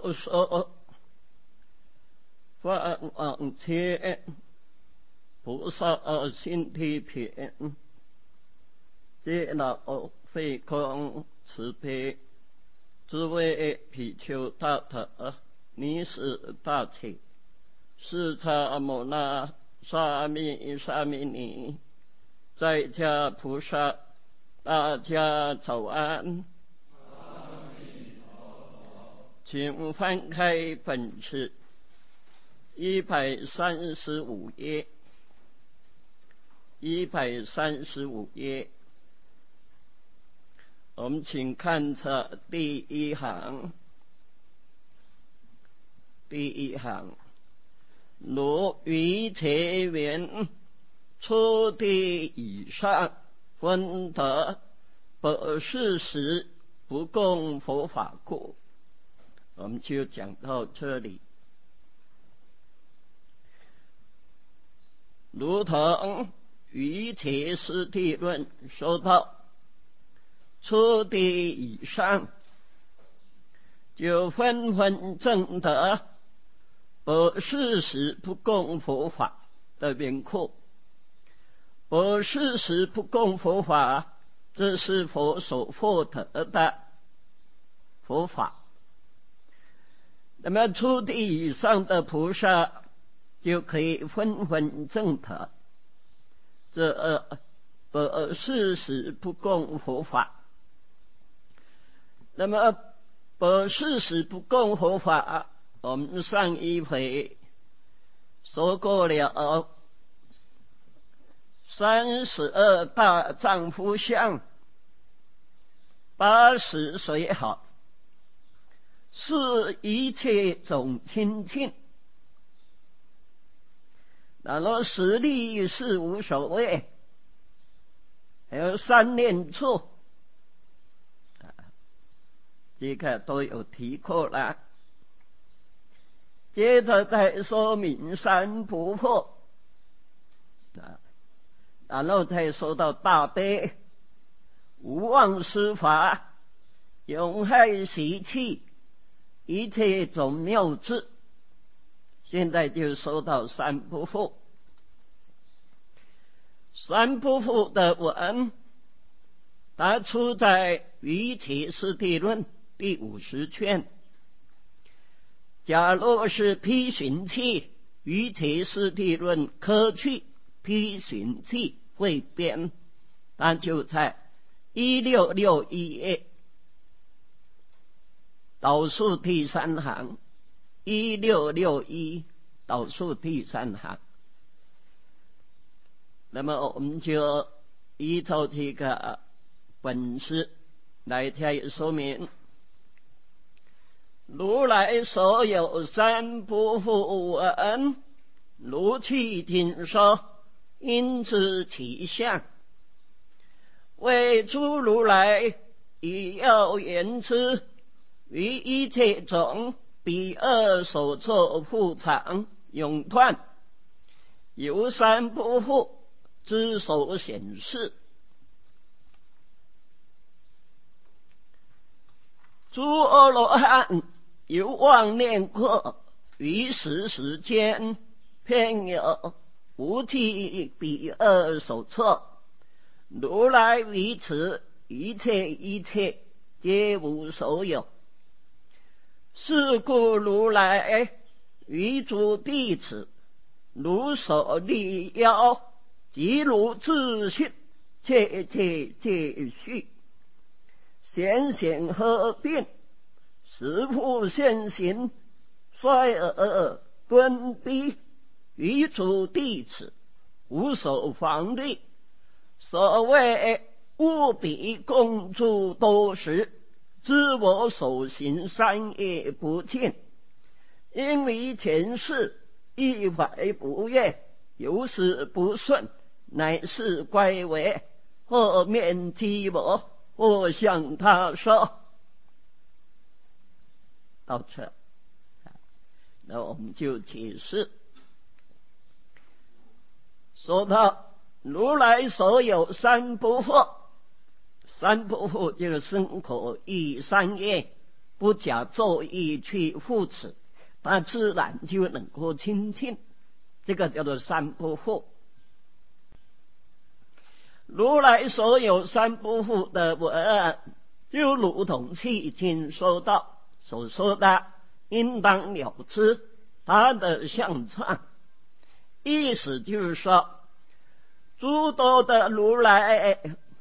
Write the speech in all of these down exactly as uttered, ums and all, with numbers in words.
就说放往前菩萨心地片，接纳非空慈悲，诸位比丘大德，尼是大切，释迦牟那沙弥沙弥尼，在家菩萨，大家早安。请翻开本次一百三十五页，一百三十五页，我们请看这第一行，第一行，如于前缘初地以上分得不是时不共佛法故。我们就讲到这里。如同于切师地论说到，初地以上就纷纷证得不是时不共佛法的名库。不是时不共佛法，这是佛所获得的佛法。那么初地以上的菩萨就可以纷纷证得这不是时不共佛法。那么不是时不共佛法，我们上一回说过了三十二大丈夫相，八十随好，是一切总清净，然后实力是无所谓，还有三念处，这个都有提过了。接着再说明三不惑，然后再说到大悲、无妄施法、永害习气、一切种妙智。现在就说到三不惑。三不惑的文，它出在《于切师地论》第五十卷。假若是批寻器，《于切师地论》科去批寻器汇编，它就在一六六一页倒数第三行，一六六一倒数第三行。那么我们就依照这个本事来加以说明。如来所有三不惑文，如其听说，应知其相。为诸如来以要言之，于一切种彼二所作复常永断，由三不惑之所显示。诸阿罗汉有妄念过，于时时间偏有无替彼二所作，如来于此一切一切皆无所有。是故如来于诸弟子如所立要，即如自信，切切皆续，显显合并，实复现行，衰而敦逼，于诸弟子无所防虑。所谓务彼共住多时，知我所行三业不尽，因为前世一怀不悦，由是不顺，乃是乖违，或面击我，或向他说。到这，那我们就解释。说到如来所有三不惑，三不惑就是身口意三业不假作意去护持，他自然就能够亲近。这个叫做三不护。如来所有三不护的文，就如同契经说道所说的，应当了知他的相状。意思就是说，诸多的如来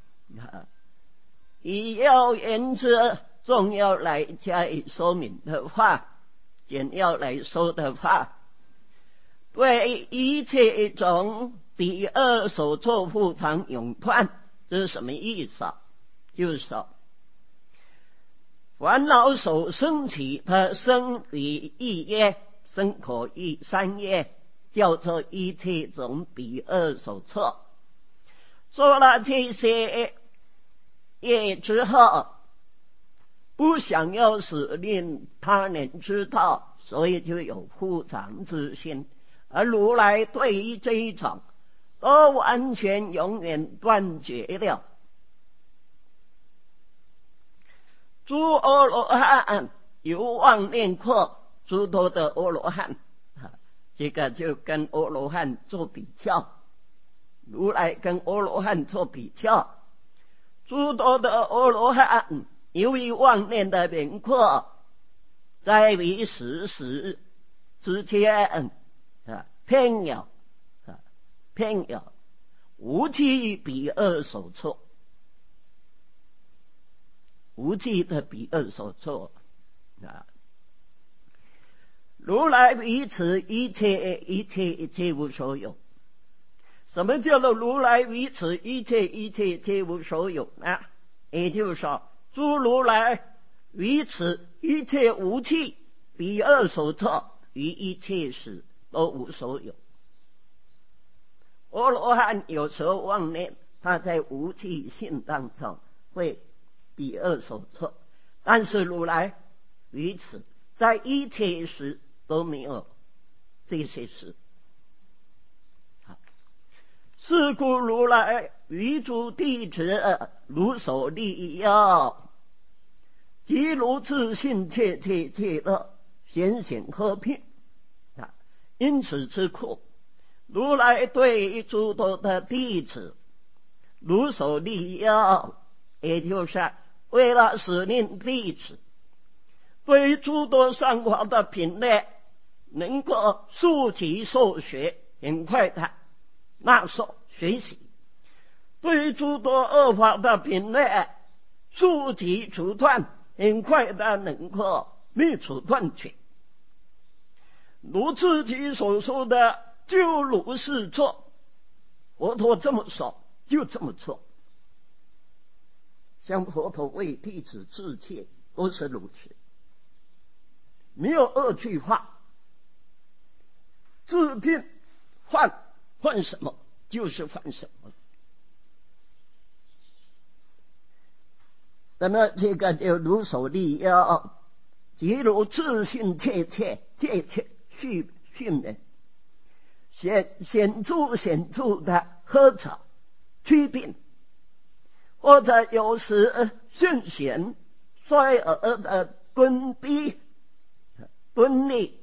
以要言之重要来加以说明的话，简要来说的话，对一切种彼恶所作复常永断，这是什么意思啊？就是说，烦恼所生起的生与意业，生口意三业，叫做一切种彼恶所作。做了这些业之后，不想要使令他人知道，所以就有复常之心。而如来对于这一种都完全永远断绝了。诸阿罗汉有妄念惑，诸多的阿罗汉，这个就跟阿罗汉做比较，如来跟阿罗汉做比较。诸多的阿罗汉由于妄念的名惑，在于时时之间啊，偏有啊，偏有无记彼恶所作，无记的彼恶所作啊。如来于此一切一切皆无所有。什么叫做如来于此一切一切皆无所有呢？也就是说，诸如来于此一切无记彼恶所作，于一切时都无所有。阿罗汉有时候妄念，他在无记性当中会彼恶所作，但是如来于此在一切时都没有这些事。是故如来于诸弟子如所利要，即如自信切切切乐，显显和平啊。因此之故，如来对诸多的弟子如所利要，也就是为了使令弟子对诸多善法的品类能够速其受学，很快的纳受学习，对于诸多恶法的品类速其除断，很快的能够灭除断绝。如自己所说的，就如是做。佛陀这么说，就这么做。像佛陀为弟子自戒都是如此，没有二句话，制定换换什么就是换什么。那么这个就如所利要，即如自信切切切切训训人，显显著显著的喝茶祛病，或者有时训显衰尔的敦逼敦力，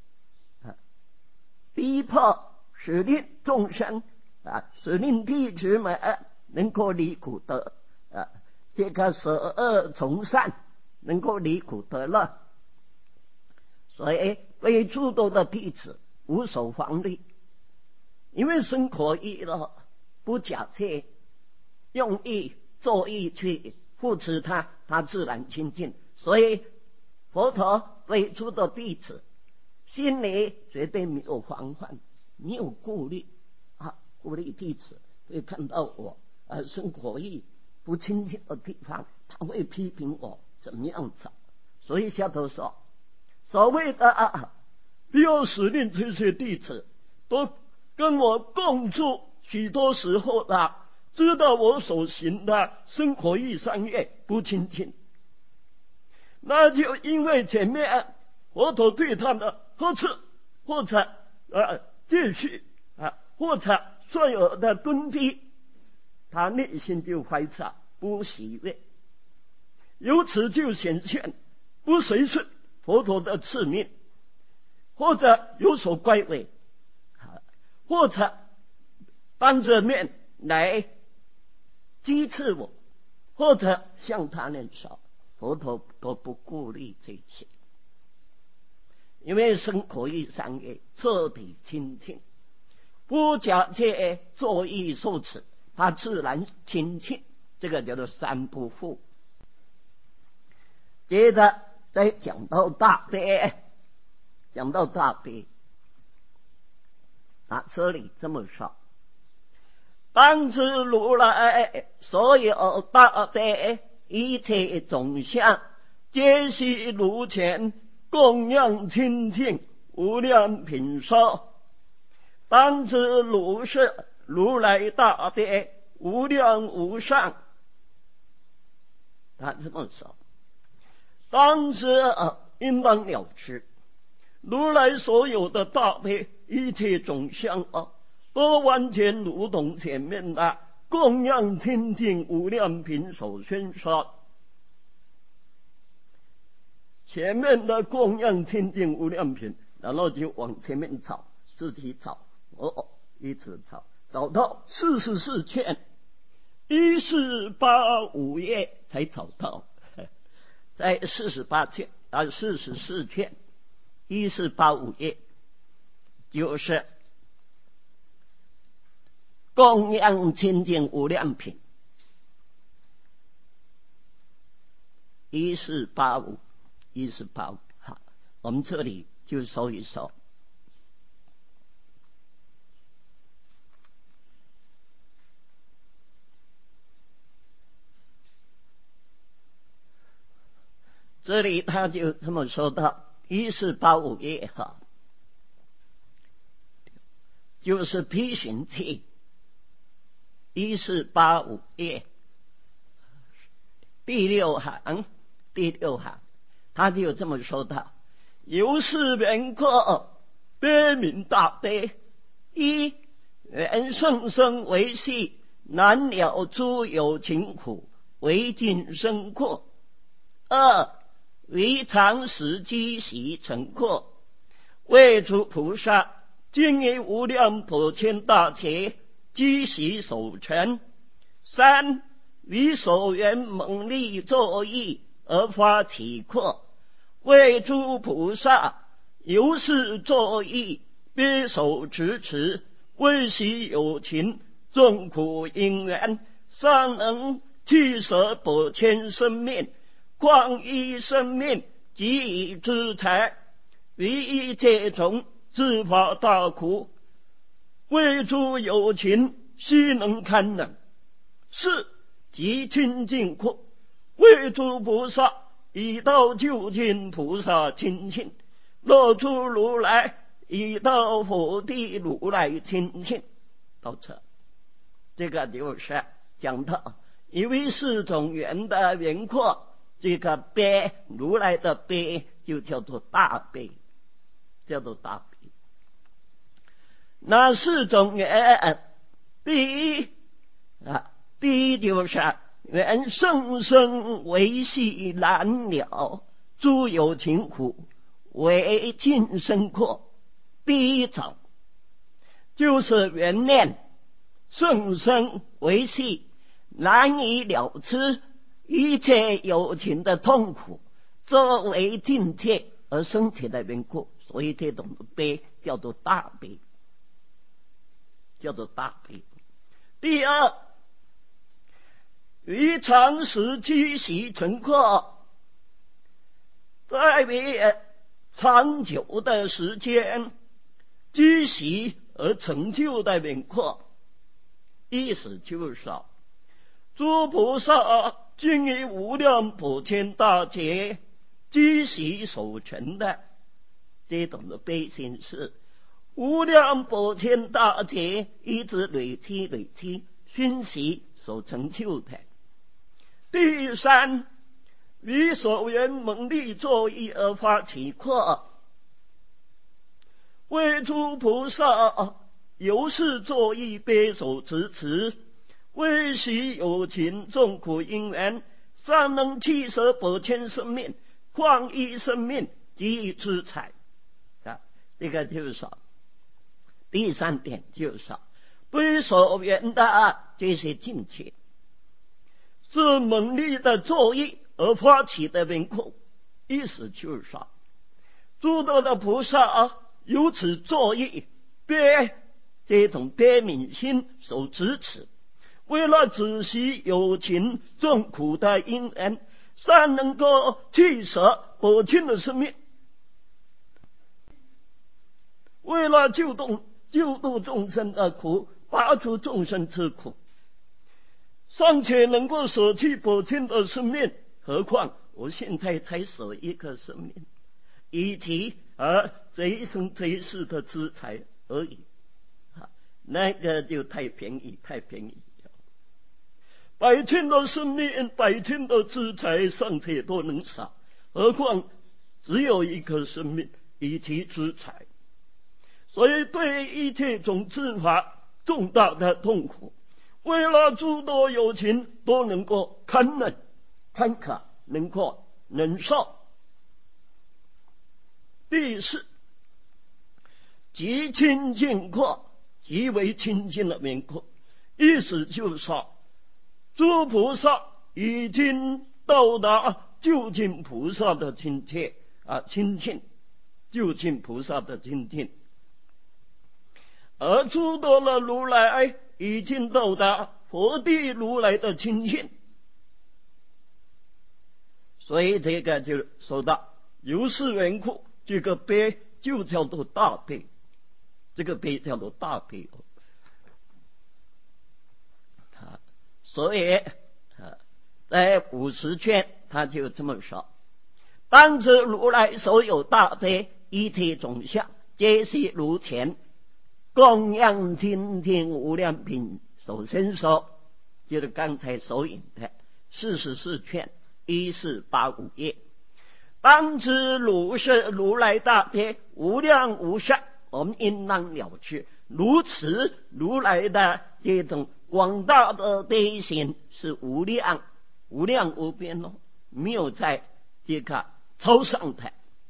逼迫使令众生啊，使令弟子们能够离苦得啊，这个舍恶从善，能够离苦得乐。所以为诸多的弟子无所防备，因为生活意了，不假借用意作意去扶持他，他自然亲近。所以佛陀为诸多弟子心里绝对没有防范，没有顾虑啊，顾虑弟子会看到我呃生活意不亲近的地方，他会批评我怎么样子。所以下头说，所谓的啊，不要使令这些弟子都跟我共住许多时候的，知道我所行的生活意三业不亲近，那就因为前面佛陀对他的呵斥，或者呃继续啊，或者所有的敦逼，他内心就怀着不喜悦，由此就显现不随顺佛陀的赐命，或者有所怪违，或者当着面来讥刺我，或者向他人说，佛陀都不顾虑这些，因为生活于三业彻底清净，不假借作意受持，他自然清净，这个叫做三不负。接着再讲到大悲，讲到大悲啊，这里这么说：当知如来所有大悲，一切众相，皆悉如前，供养清净，无量品寿。当知如是如来大悲，无量无上。他这么说，当知啊，应当了知，如来所有的大悲，一切众相啊，都完全如同前面的供养清净无量品所宣说。前面的供养清净无量品，然后就往前面找，自己找，哦，一直找，找到四十四卷，一四八五页才找到，在四十八卷啊，四十四卷，一四八五页，就是供养清净无量品，一四八五。一四八五，好，我们这里就说一说。这里他就这么说到，一四八五页哈，就是批寻记，一四八五页第六行，第六行。他就这么说道：由是缘故，悲悯大悲，一缘生生为系，难了诸有情苦，为尽生阔；二为常时积习成阔，为诸菩萨经于无量普千大劫积习守成；三为所缘猛力作意而发体阔，为诸菩萨由是作意，别手持持，为习有情，众苦因缘，尚能去舍百千生命，况一生命及以资财，于一切种自发大苦，为诸有情悉能堪忍。四即清净苦，为诸菩萨以到究竟菩萨亲近，若诸如来以到佛地如来亲近。到这，这个就是讲到因为四种缘的缘故，这个悲，如来的悲就叫做大悲，叫做大悲。那四种缘，第一啊，第一就是缘生生为系，难了诸有情苦，为尽生阔。第一种就是缘念生生为系，难以了知一切有情的痛苦，作为境界而生起的缘故，所以这种悲叫做大悲，叫做大悲。第二，于常时积习成阔，在于长久的时间积习而成就的缘故。意思就是说，诸菩萨经于无量普千大劫积习所成的这种的悲心是无量普千大劫一直累积累积熏习所成就的。第三，于所缘猛力作意而发起阔，为诸菩萨由是作意悲手持持，为习有情众苦因缘，尚能弃舍百千生命， 况以生命及资财啊，这个就是说，第三点就是说，不所缘的这些境界，是猛力的作意而发起的缘故。意思就是说，诸多的菩萨啊，由此作意，被这种悲悯心所支持，为了止息有情众苦的因缘，善能够去舍薄轻的生命，为了救度救度众生的苦，拔除众生之苦，尚且能够舍弃薄轻的生命，何况我现在才舍一个生命，以及而这一生这一世的资财而已，那个就太便宜太便宜了。百千的生命，百千的资财尚且都能舍，何况只有一颗生命以及资财。所以对一切种智法重大的痛苦，为了诸多有情都能够堪忍堪可，能够忍受。第四，极清净阔，极为清净的缘故。意思就是说，诸菩萨已经到达究竟菩萨的境界啊，清净究竟菩萨的清净，而诸多的如来已经到达佛地如来的清净。所以这个就说到，由是缘故，这个悲就叫做大悲，这个悲叫做大悲啊。所以啊，在五十卷他就这么说：当知如来所有大悲，一切种相，皆悉如前供养清净无量品所生说，就是刚才所引的四十四卷一四八五页。当知如是如来大悲无量无相，我们应当了知，如此如来的这种广大的悲心是无量无量无边哦，没有在这个超上的。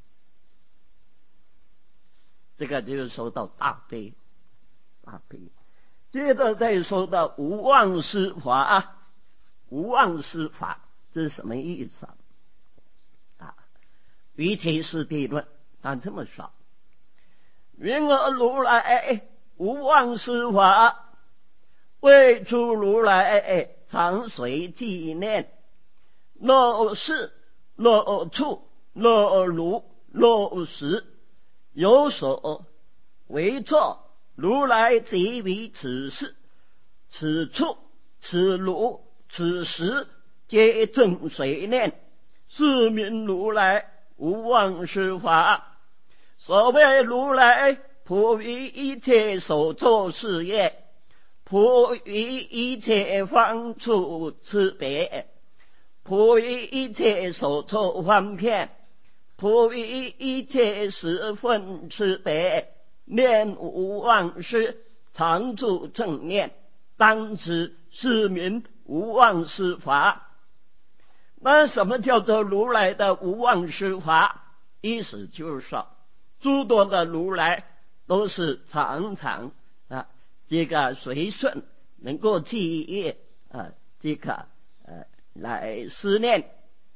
这个就是说到大悲大悲。接着再说到无妄施法啊，无妄施法这是什么意思啊？啊，于其是地论他这么说：云何如来无妄施法？为诸如来常随纪念，若是若处若如若实，有所为作，如来即为此事，此处此如此时，皆正随念，是名如来无妄施法。所谓如来普于一切所作事业，普于一切方处之别，普于一切所作方片，普于一切时分之别，念无妄施，常住正念，当知是名无妄施法。那什么叫做如来的无妄施法？意思就是说，诸多的如来都是常常啊，这个随顺，能够记忆啊，这个呃来思念。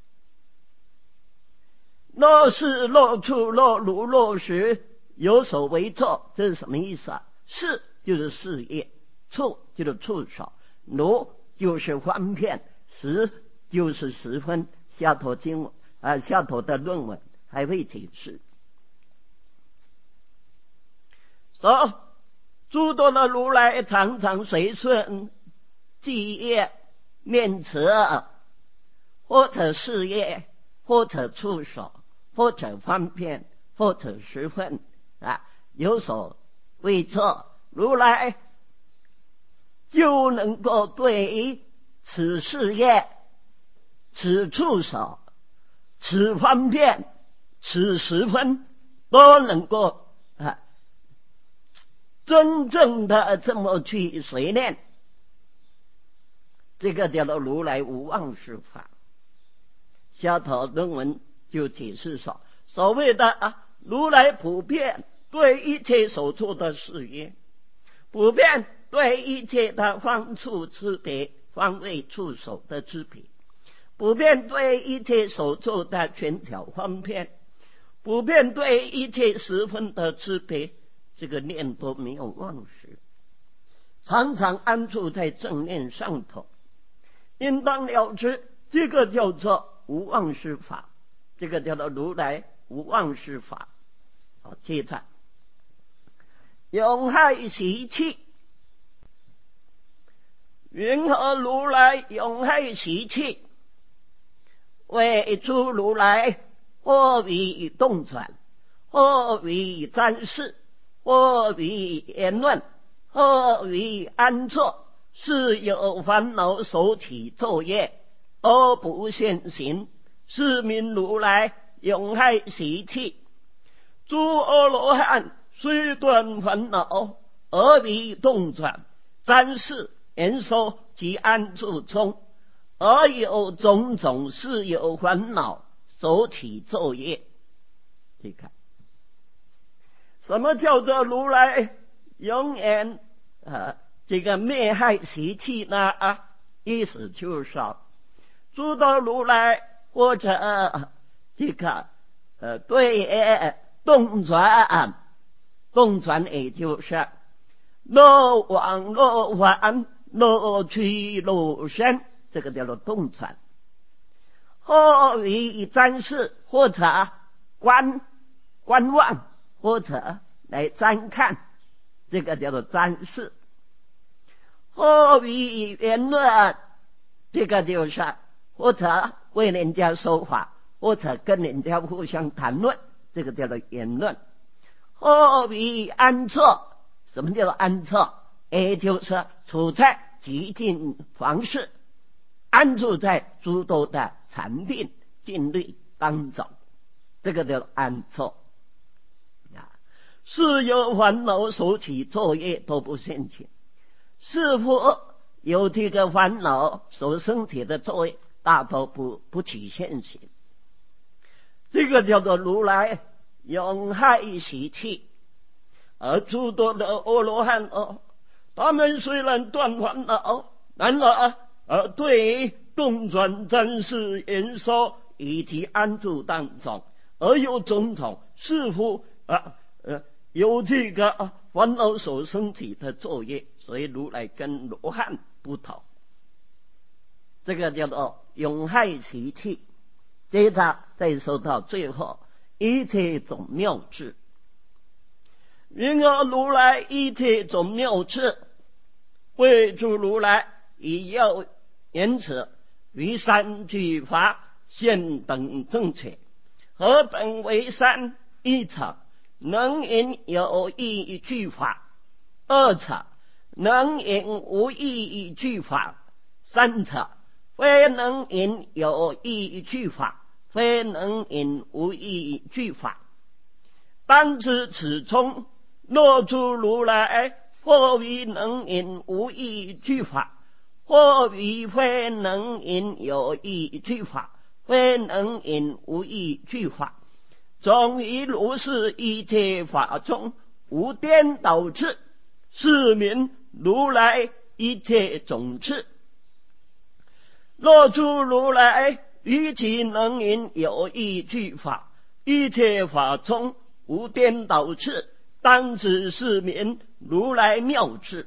若是若处若如若实，有所为作，这是什么意思啊？是就是事业，处就是处所，如就是方片，时就是时分。下头经文啊，下头的论文还会解释。说诸多的如来常常随顺记业念词，或者事业，或者处所，或者方便，或者时分啊，有所为作，如来就能够对于此事业、此处所、此方便、此时分都能够啊真正的这么去随念，这个叫做如来无妄施法。下头论文就解释说，所谓的啊如来普遍对一切所做的事业，普遍对一切的方处之别、方位处所的之别，普遍对一切所做的权巧方便，普遍对一切十分的知别，这个念都没有忘失，常常安住在正念上头，应当了知，这个叫做无忘失法，这个叫做如来无忘失法。好，接着永害习气，云何如来永害习气？为诸如来，或为动转，或为瞻视，或为言论，或为安坐，是有烦恼所起作业，而不现行，是名如来永害习气。诸阿罗汉虽断烦恼，而为动转、瞻视、言说及安住中，而有种种是有烦恼所起作业。你看，什么叫做如来永远啊这个灭害习气呢？啊，意思就是说，诸多如来或者、呃、这个呃对呃动转，动转也就是若往若返，若去若生，这个叫做动转。或为瞻视，或者观观望，或者来瞻看，这个叫做瞻视。或为言论，这个就是或者为人家说法，或者跟人家互相谈论，这个叫做言论。或为安坐，什么叫做安坐？也就是处在极静房事，安住在诸多的禅定静虑当中，这个叫安坐。是有烦恼所起作业都不现前，是否有这个烦恼所生起的作业大都不不起现行，这个叫做如来永害习气。而诸多的阿罗汉哦，他们虽然断烦恼，然而而对动转瞻视言说以及安住当中，而有种种似乎啊呃有这个、啊、烦恼所生起的作业，所以如来跟罗汉不同，这个叫做永害习气。接着再说到最后，一切种妙智。云何如来一切种妙智？为诸如来以要言此，于三句法现等正确。何本为三？一者能引有义句法，二者能引无义句法，三者非能引有义句法，非能引无义句法。当知此中，若诸如来或为能引无义句法，或为非能引有义句法，非能引无义句法，总于如是一切法中无颠倒智，是名如来一切种智。若诸如来于其能引有义句法，一切法中无颠倒智，当知是名如来妙智。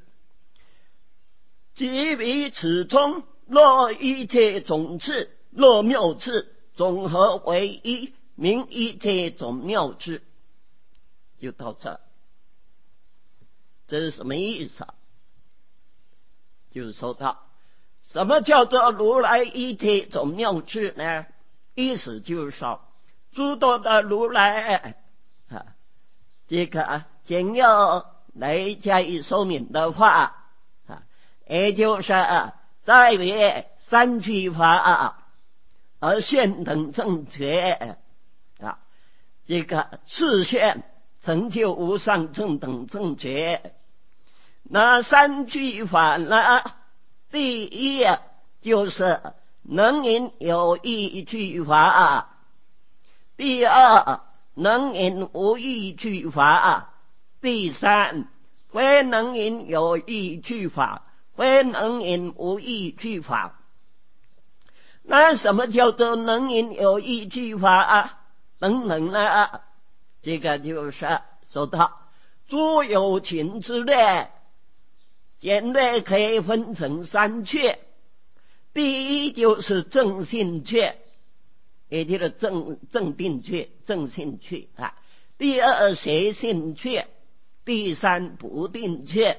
即于此中，若一切种智，若妙智，总合为一，名一切种妙智。就到这，这是什么意思啊？就是说到什么叫做如来一切种妙智呢？意思就是说，诸多的如来啊，这个啊简要来加以说明的话啊，也就是啊在于三句法啊，而现等正觉啊，这个示现成就无上正等正觉。那三句法呢，第一就是能引有义句法， 第二，能引无益句法；第三，非能引有益句法，非能引无益句法。那什么叫做能引有益句法啊？等等呢？这个就是说到诸有情之类，简略可以分成三缺。第一就是正性缺，也就是正正定缺、正性缺啊。第二邪性缺，第三不定缺。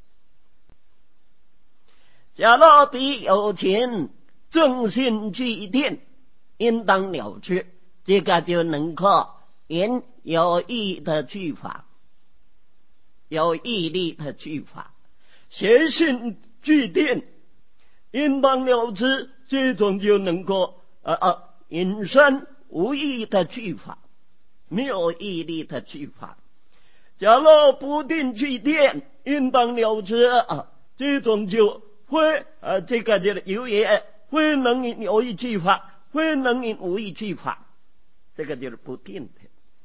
假若彼有情正性具定，应当了之，这个就能够引有益的句法，有毅力的句法。邪性具定，应当了之，这种就能够呃呃引申无益的句法，没有毅力的句法。假若不定具定，应当了之啊，这种就会呃这个就有也会能引有益句法，会能引无益句法，这个就是不定的。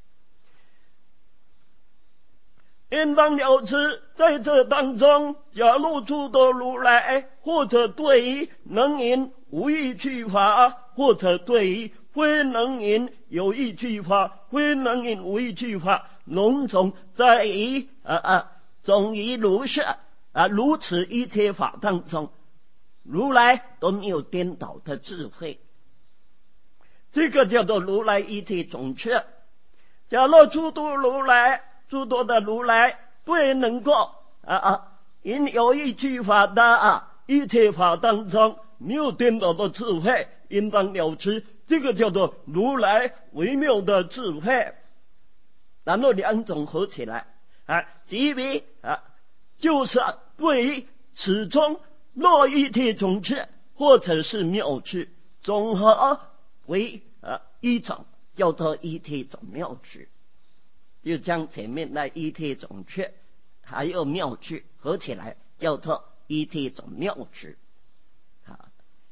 应当了知，在这当中，假如诸多如来，或者对于能引无益句法，或者对于非能引有益句法，非能引无益句法，笼总在于啊啊，总于如是啊，如此一切法当中，如来都没有颠倒的智慧，这个叫做如来一切总彻。假如诸多如来，诸多的如来对能够啊啊引有益句法的啊一切法当中没有颠倒的智慧，应当了知，这个叫做如来微妙的智慧。然后两种合起来啊，即为啊，就是对于此中若一切种智或者是妙智总合为啊一种，叫做一切种妙智。就将前面那一切种智还有妙智合起来，叫做一切种妙智。啊，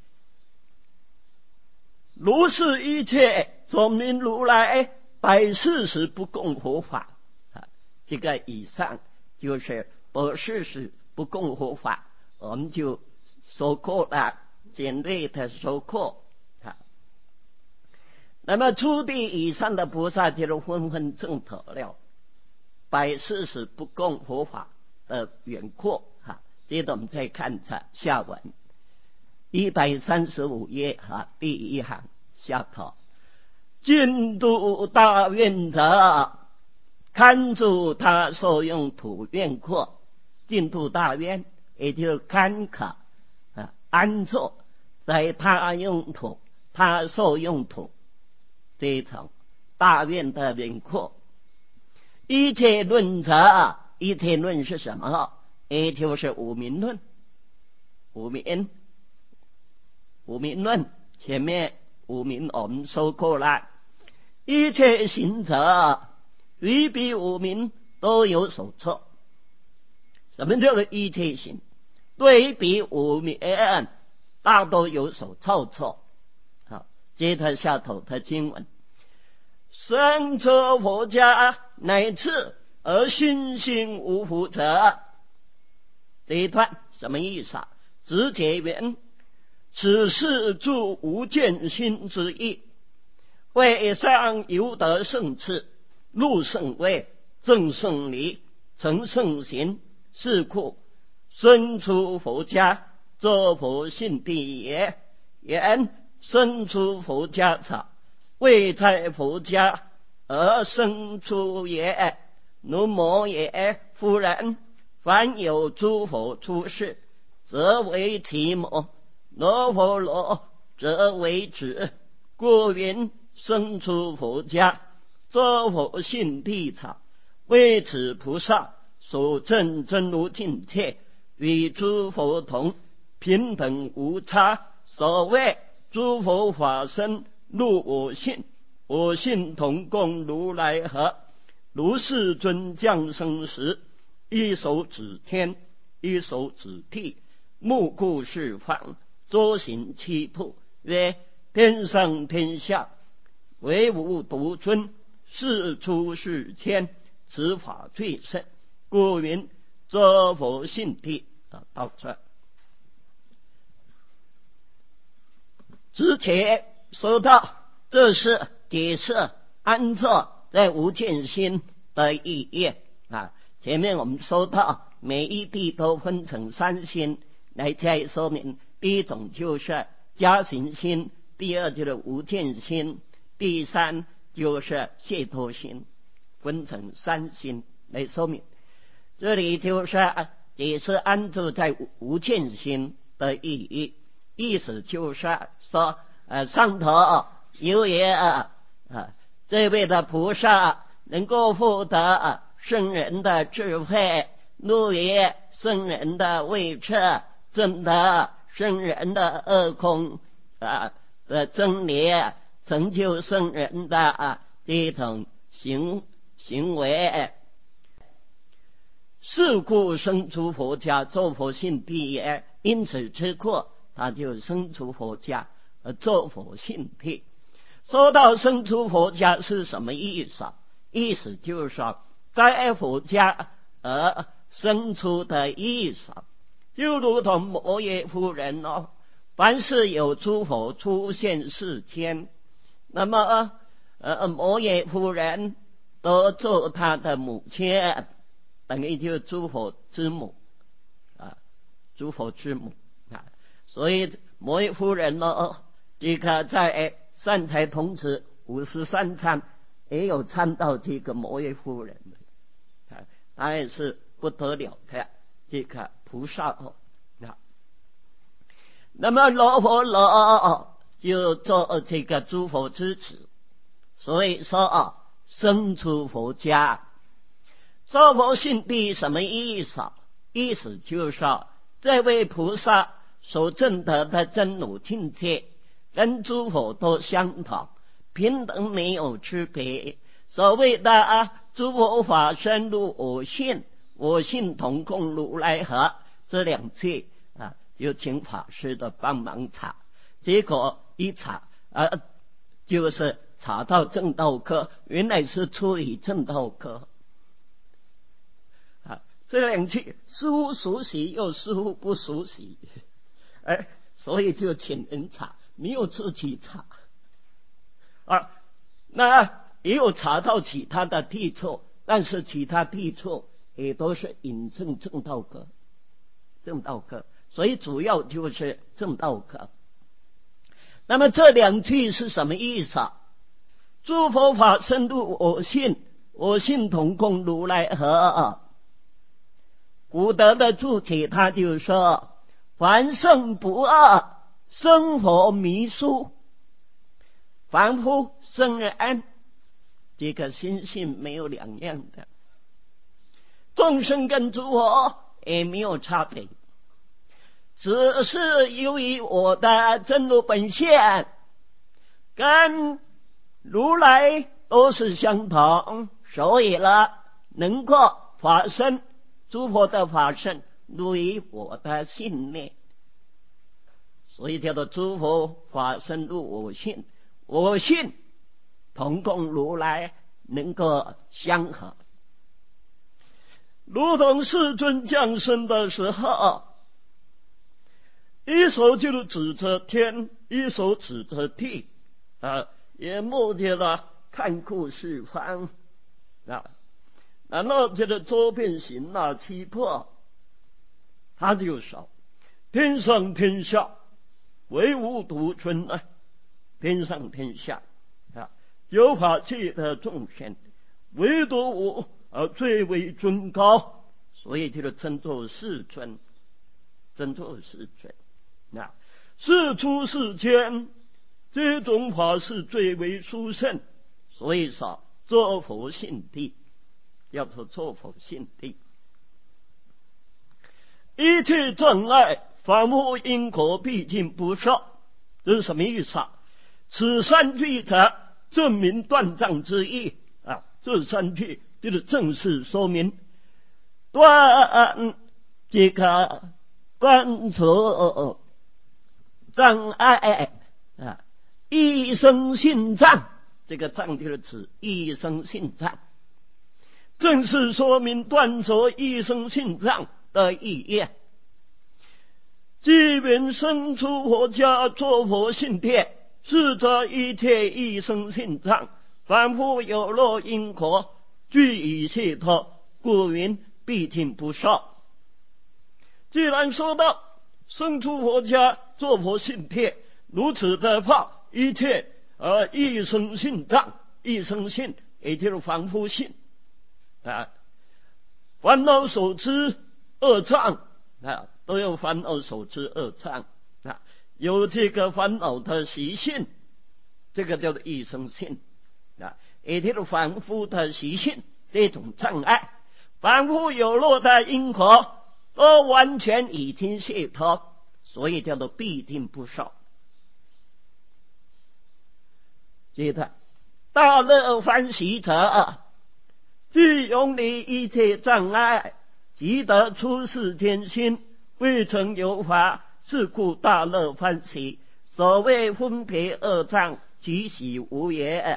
如是一切说明如来百世时不共佛法啊，这个以上就是百世时不共佛法，我们就说过了，简略的说过啊。那么初地以上的菩萨就是纷纷证得了百世时不共佛法的缘故哈。接着我们再看下文一百三十五页哈，第一行下头，净土大愿者，堪住他所用土愿阔。净土大愿也就是堪可啊安坐在他用土他所用土这一层大愿的轮廓。一切论者，一切论是什么？也就是无明论。无明无明论前面无明我们说过了，一切行者于彼无明都有所错。什么叫做一切行？对于彼无明大都有所造错。好，接着下头的经文，生车佛家乃至而心性无福者，这一段什么意思啊？直解缘，此是助无见心之意，为上犹得圣智，入圣位，正圣理，成圣行，是故生出佛家，作佛性地也。言生出佛家者，未在佛家而生出也。奴摩也。夫然，凡有诸佛出世，则为提摩；罗佛罗，则为子。故云生出佛家，作佛性地者，为此菩萨所证真如境界，与诸佛同，平等无差。所谓诸佛法身入我性，我性同共如来合。如世尊降生时，一手指天，一手指地，目顾四方，周行七步，曰：天上天下， 唯吾独尊，世出世间，此法最胜，故云作佛性谛啊，到这。之前说到，这是解释安坐在无见心的意义啊。前面我们说到，每一谛都分成三心来加以说明。第一种就是加行心，第二就是无见心，第三就是解脱心，分成三心来说明。这里就是解释安住在无见心的意义，意思就是说，呃，上头有也啊，这位的菩萨能够获得圣人的智慧，入也圣人的位彻，证得圣人的二空啊的真理，成就圣人的啊这种行行为。是故生出佛家，作佛性谛也。因此之故，他就生出佛家，而作佛性谛。说到生出佛家是什么意思？意思就是说，在佛家而生出的意思，就如同摩耶夫人哦，凡是有诸佛出现世间，那么呃摩耶夫人都做他的母亲，等于就是诸佛之母啊，诸佛之母啊。所以摩耶夫人呢，这个在善财童子五十三参也有参到这个摩耶夫人啊，他也是不得了的这个菩萨哦啊。那么罗婆罗就做这个诸佛之子，所以说啊，生出佛家。作佛性谛什么意思？意思就是说，这位菩萨所证得的真如境界，跟诸佛都相同，平等没有区别。所谓的啊，诸佛法身入我性，我性同共如来合，这两句啊，就请法师的帮忙查。结果一查啊，就是查到正道科，原来是出于正道科。这两句似乎熟悉，又似乎不熟悉，哎，所以就请人查，没有自己查啊。那也有查到其他的地处，但是其他地处也都是引证正道科，正道科，所以主要就是正道科。那么这两句是什么意思？诸佛法深入我性，我性同共如来合。古德的注解他就说，凡圣不二，生活弥殊，凡夫圣人这个心性没有两样的，众生跟诸佛也没有差别，只是由于我的真如本性跟如来都是相同，所以了能够法身，诸佛的法身入于我的性内，所以叫做诸佛法身入我性，我性同共如来能够相合。如同世尊降生的时候，一手就是指着天，一手指着地啊，也目的了看顾四方啊。然后这个周遍行那七魄，他就说天上天下唯吾独尊啊，天上天下啊有法界的众生，唯独我而最为尊高，所以就称作世尊，称作世尊啊。世出世间，这种法是最为殊胜，所以说作佛性谛，要做作佛性谛。一切障碍反复因果毕竟不受，这是什么意思啊？此三句则证明断障之意啊！这三句就是正式说明断这个断除障碍啊，一生性障， 这个藏就是指一生性藏，正是说明断着一生性藏的意义。即便生出佛家作佛性天，是这一切一生性藏，凡夫有漏因果，俱以解脱，故云必定不受。既然说到生出佛家作佛性天，如此的话，一切而一生性藏，一生性也就是凡夫性啊，烦恼所知恶障啊，都有烦恼所知恶障啊，有这个烦恼的习性，这个叫做一生性啊，也就是凡夫的习性这种障碍，凡夫有漏的因果都完全已经解脱，所以叫做必定不受。接着，大乐欢喜者，具永离一切障碍，即得出世间心，未曾有法，是故大乐欢喜。所谓分别二障，即喜无也。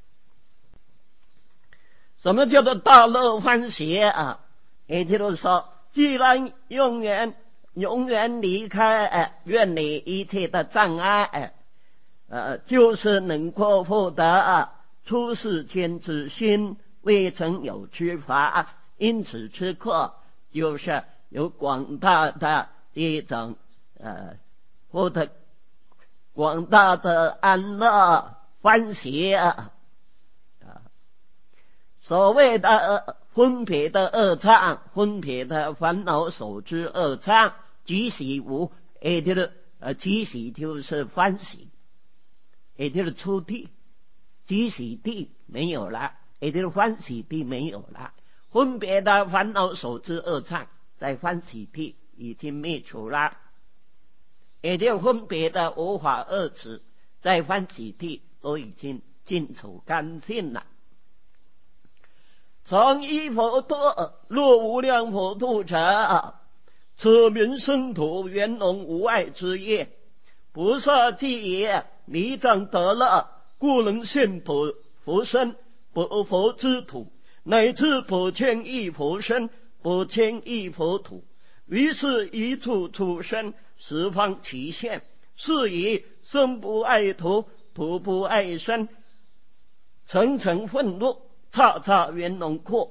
什么叫做大乐欢喜啊？也就是说，既然永远永远离开远离一切的障碍，呃，就是能够获得出世间之心，未曾有之法。因此此刻就是有广大的一种呃获得广大的安乐欢喜啊。所谓的分别的恶障，分别的烦恼所知恶障，即喜无，也就是呃即喜就是欢喜，也就是出地，即喜地没有了，也就是欢喜地没有了。分别的烦恼所知恶障，在欢喜地已经灭除了，也就分别的无法恶执，在欢喜地都已经尽除干净了。从一佛土入无量佛土者，此名生土圆融无碍之业。菩萨既也迷障得乐，故能现佛佛身，佛佛之土，乃至百千亿佛身，百千亿佛土。于是一处处身，十方其现。是以身不爱土，土不爱身，层层混入，刹刹圆融阔。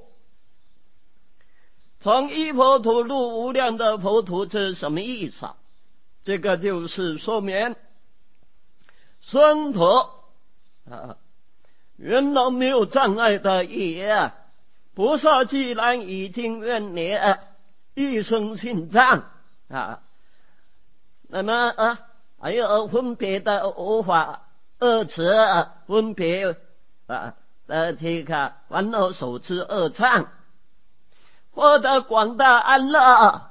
从一佛土入无量的佛土，这是什么意思？这个就是说明生土啊，圆融没有障碍的业。菩萨既然已经远离一生性障啊，那么啊还有分别的无法二执，分别啊的这个烦恼所知恶障，获得广大安乐啊，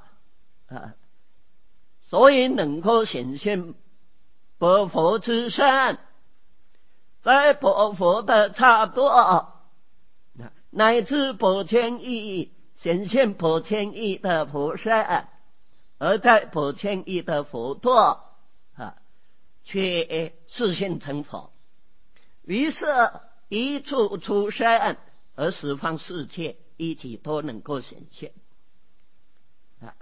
所以能够显现百佛之身，在百佛的差不多，乃至百千亿显现百千亿的佛身，而在百千亿的佛土啊，却示现成佛。于是一处出生，而十方世界一体都能够显现啊。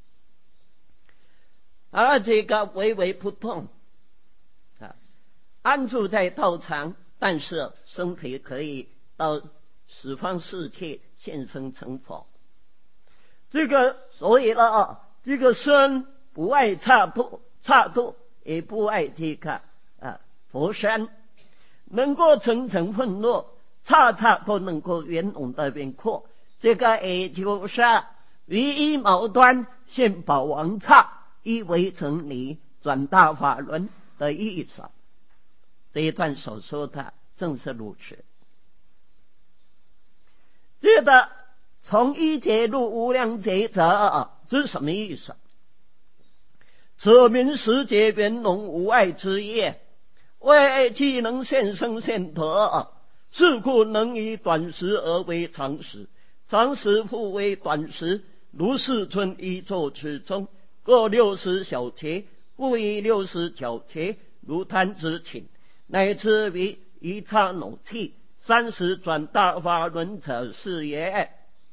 而这个唯唯不动啊，安住在道场，但是身体可以到十方世界现身成佛。这个所以呢，这个身不爱差度，差度也不爱这个啊佛身，能够层层混入，刹刹都能够圆融的圆阔。这个也就是于一毛端现宝王刹，一为成理转大法轮的意思。这一段所说的正是如此。这个从一劫入无量劫者，这是什么意思？此名十劫圆融无碍之业，为既能现生现得，是故能以短时而为长时，长时复为短时。如世尊一座之中，各六十小劫，复以六十小劫，如贪之请，乃至于一刹那气，三十转大法轮者是也。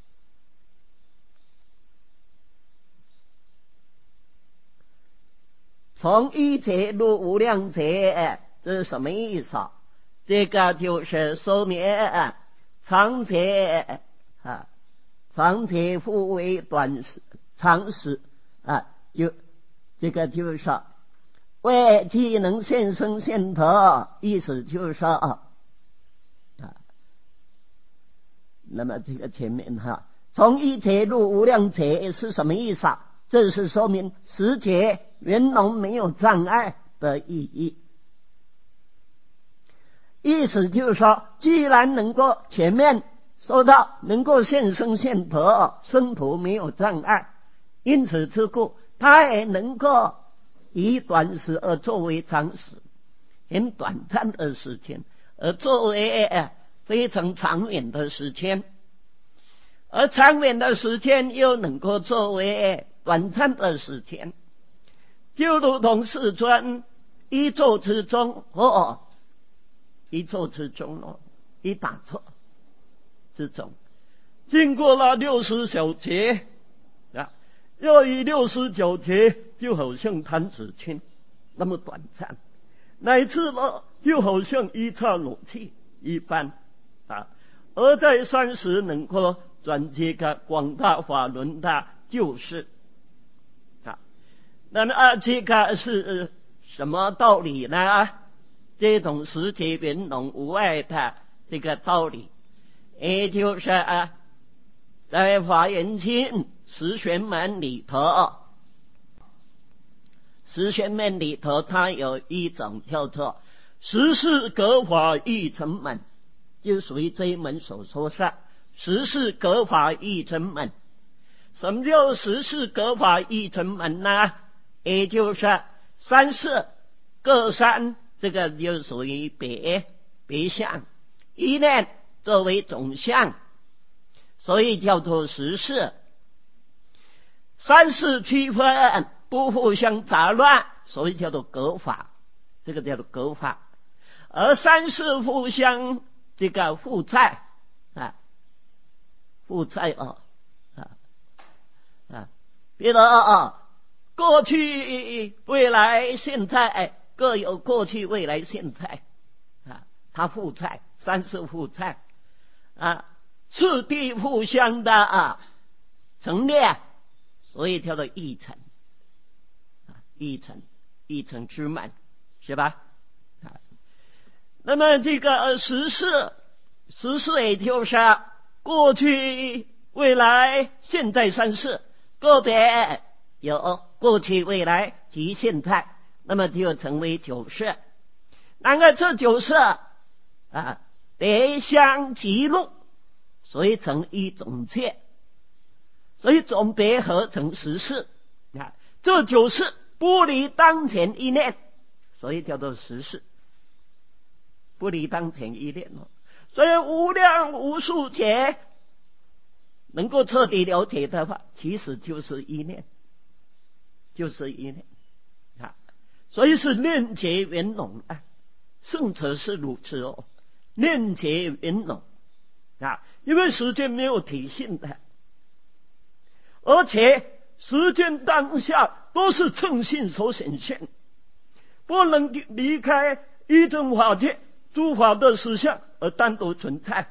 从一劫入无量劫，这是什么意思啊？这个就是说明长劫啊，长劫复为短时长时啊，就这个就是说为既能现生现得，意思就是说啊，那么这个前面哈，从一劫入无量劫是什么意思啊？这是说明十劫圆融没有障碍的意义。意思就是说，既然能够前面说到能够现生现得，生途没有障碍，因此之故，它也能够以短时而作为长时，很短暂的时间，而作为非常长远的时间，而长远的时间又能够作为短暂的时间，就如同世尊一坐之中，哦，一坐之中哦，一打坐之中，经过了六十小劫啊，又以六十九劫就好像弹指间那么短暂，乃至呢就好像一刹那气一般啊，而在三时能够转这个广大法轮的就是啊，那么啊这个是什么道理呢？这种十劫圆融无碍的这个道理，也就是啊，在华严经十玄门里头，十玄门里头它有一种叫做十事格法义成门，就属于这一门所说上十事格法义成门。什么叫十事格法义成门呢？也就是三事各三，这个就属于别别相，一念作为总相，所以叫做十事。三事区分不互相杂乱，所以叫做格法，这个叫做格法。而三事互相这个互在啊，互在啊啊啊，比如啊，过去、未来、现在各有过去、未来、现在啊，它互在，三事互在啊，次第互相的啊陈列，所以叫做一尘啊，一尘一尘之门，是吧？啊，那么这个十事，十事也就是过去、未来、现在三事，个别有过去、未来及现在，那么就成为九事。那么这九事啊，别相即入，所以成一总切，所以总别合成十事啊。这九事不离当前一念，所以叫做十事，不离当前一念哦。所以无量无数劫能够彻底了解的话，其实就是一念，就是一念啊。所以是念劫圆融啊，圣者是如此哦，念劫圆融啊，因为时间没有体性的，而且时间当下都是正性所显现，不能离开一真法界诸法的实相而单独存在，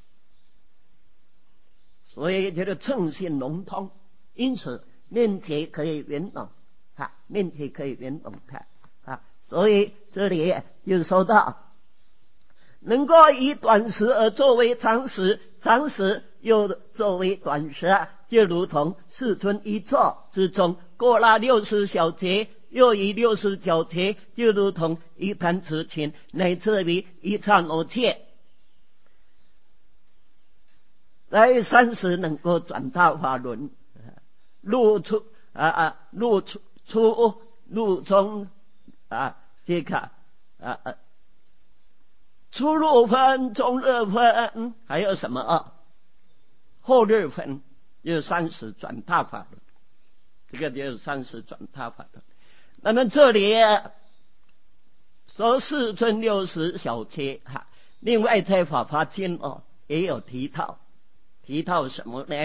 所以这个正性融通，因此念劫可以圆融啊，念劫可以圆融它啊，所以这里就说到能够以短时而作为长时，长时又作为短时，就如同世尊一坐之中过了六十小劫，又以六十九劫，就如同一弹指间，乃至于一刹那切，在三时能够转大法轮，入出啊啊入出出入中啊这个啊啊初入分、中日分，还有什么啊？后日分，就是三时转大法轮，这个就是三时转大法轮。那么这里说世尊六十小劫哈， 另外在《法华经》哦也有提到，提到什么呢？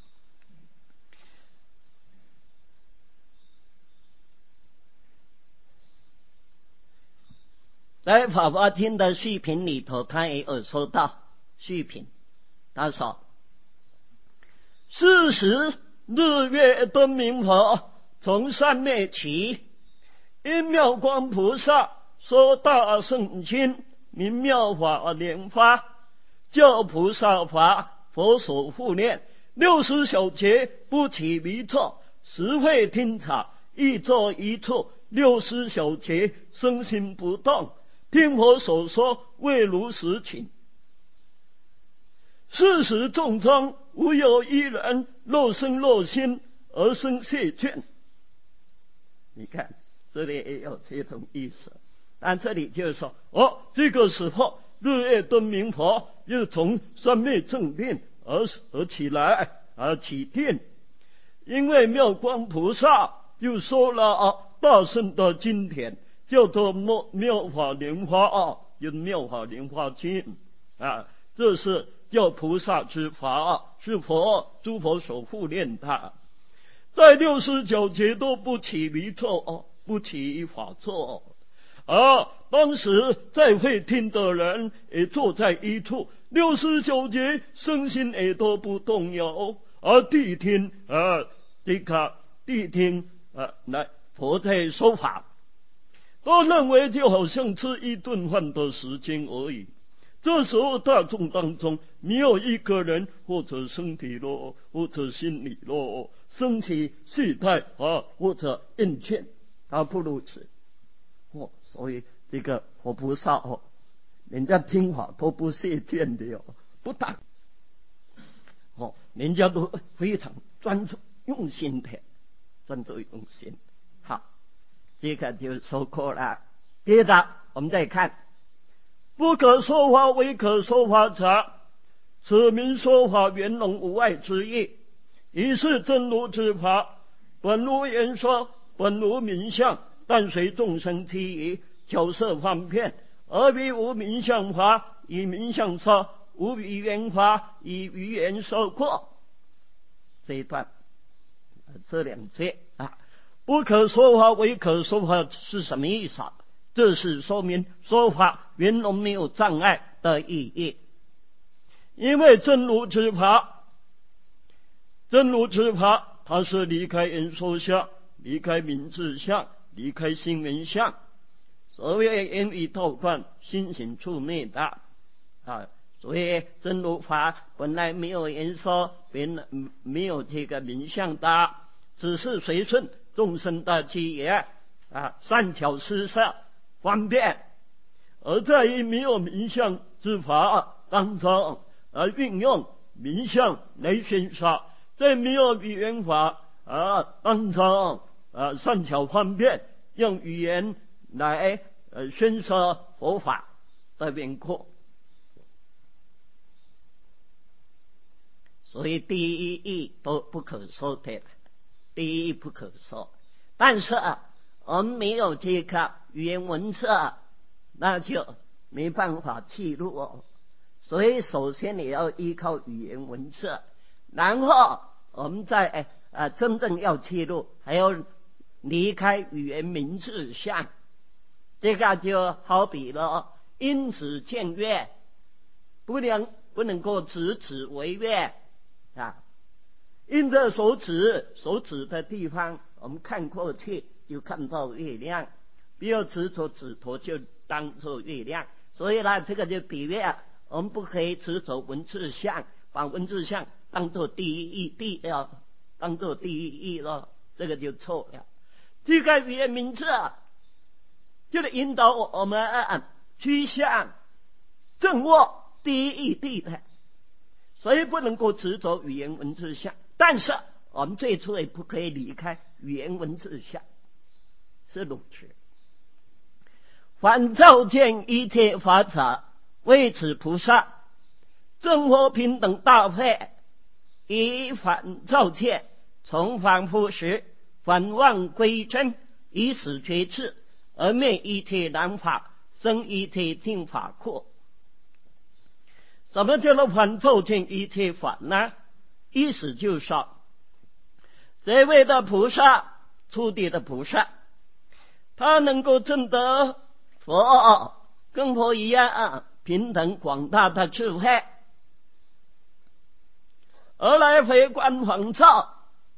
在《法华经》的序品里头，他也有说到序品，他说：是时日月灯明佛从三昧起，因妙光菩萨说大圣经，名妙法莲花，教菩萨法，佛所护念，六十小节不起迷错，实会听察，亦作一处，六十小节身心不动，听佛所说，未如实情。是时众中无有一人若身若心而生谢倦。你看这里也有这种意思，但这里就是说，哦，这个时候日月灯明佛又从三昧正定而而起来而起定，因为妙光菩萨又说了啊大圣的经典，叫做妙法莲花啊，有妙法莲花经啊，这是叫菩萨之法，是佛诸佛所护念他，在六十九节都不起迷错，不起法错。而当时在会听的人也坐在一处，六十九节身心也都不动摇，而谛听啊，这个谛听啊，来佛在说法，都认为就好像吃一顿饭的时间而已。这时候大众当中没有一个人或者身体弱，或者心理弱，升起懈怠啊，或者厌倦，他不如此。哦，所以这个佛菩萨哦，人家听法都不懈倦的哦，不打哦，人家都非常专注用心的，专注用心。好，这个就说过了。接着我们再看。不可说法为可说法者，此名说法圆融无碍之意。以是真如之法，本如言说，本如名相，但随众生其意，巧设方便，而彼无名相法，以名相说；无语言法，以语言说过。这一段，这两节啊，不可说法为可说法是什么意思啊？这是说明说法圆融没有障碍的意义。因为真如之法，真如之法它是离开言说相，离开名字相，离开心闻相，所谓言语透断，心行处灭的啊。所以真如法本来没有言说，本来没有这个名相的，只是随顺众生的机缘啊，善巧施设方便，而在于没有名相之法当中而运用名相来宣说，在没有语言法啊当中啊善巧方便用语言来呃宣说佛法的缘故。所以第一义都不可说的，第一义不可说。但是啊，我们没有这个语言文字，那就没办法记录哦。所以首先你要依靠语言文字，然后我们再呃真正要记录，还要离开语言名字相。这个就好比了，因指见月，不能不能够指指为月啊。因着所指所指的地方，我们看过去就看到月亮，不要执着指头就当作月亮。所以呢，这个就比喻我们不可以执着文字相，把文字相当作第一义，第要当作第一义了，这个就错了。这个语言名字就是引导我们趋向正握第一义谛的，所以不能够执着语言文字相。但是我们最初也不可以离开语言文字相，是如此。反照见一切法者，为此菩萨正佛平等大会，以反照见，从凡夫时反妄归真，以使觉智，而灭一切难法，生一切净法库。 什么叫做反透见一切法呢？意思就是说，这位的菩萨，初地的菩萨，他能够证得佛跟佛一样平等广大的智慧，而来回观反照，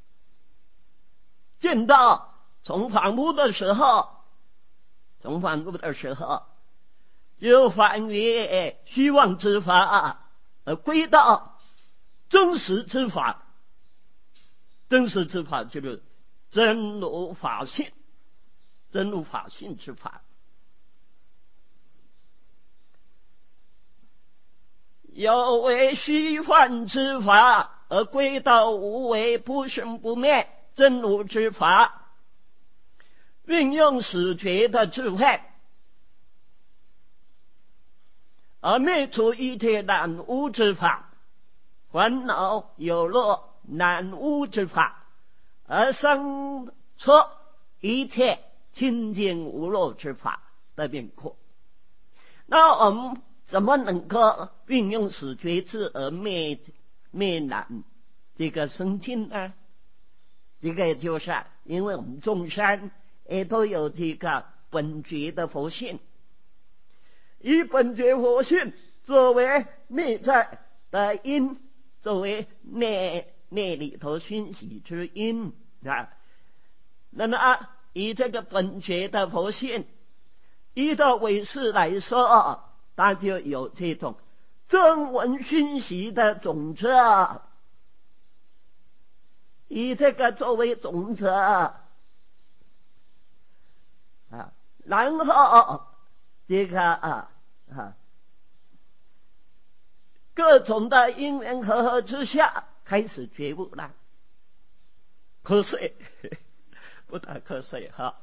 见到从反悟的时候，从反悟的时候，就反于虚妄之法，而归到真实之法。真实之法就是真如法性，真如法性之法。有为虚幻之法，而归到无为不生不灭真如之法，运用始觉的智慧，而灭除一切染污之法，烦恼有乐染污之法，而生出一切清净无漏之法的名库。那我们怎么能够运用始觉智而灭灭染这个生净呢？这个就是因为我们众生也都有这个本觉的佛性，以本觉佛性作为内在的因，作为内内里头熏习之因啊。那么啊，以这个本觉的佛性，依照唯识来说，它就有这种正闻熏习的种子，以这个作为种子啊，然后这个啊啊各种的因缘和合之下，开始觉悟了。瞌睡不打瞌睡哈。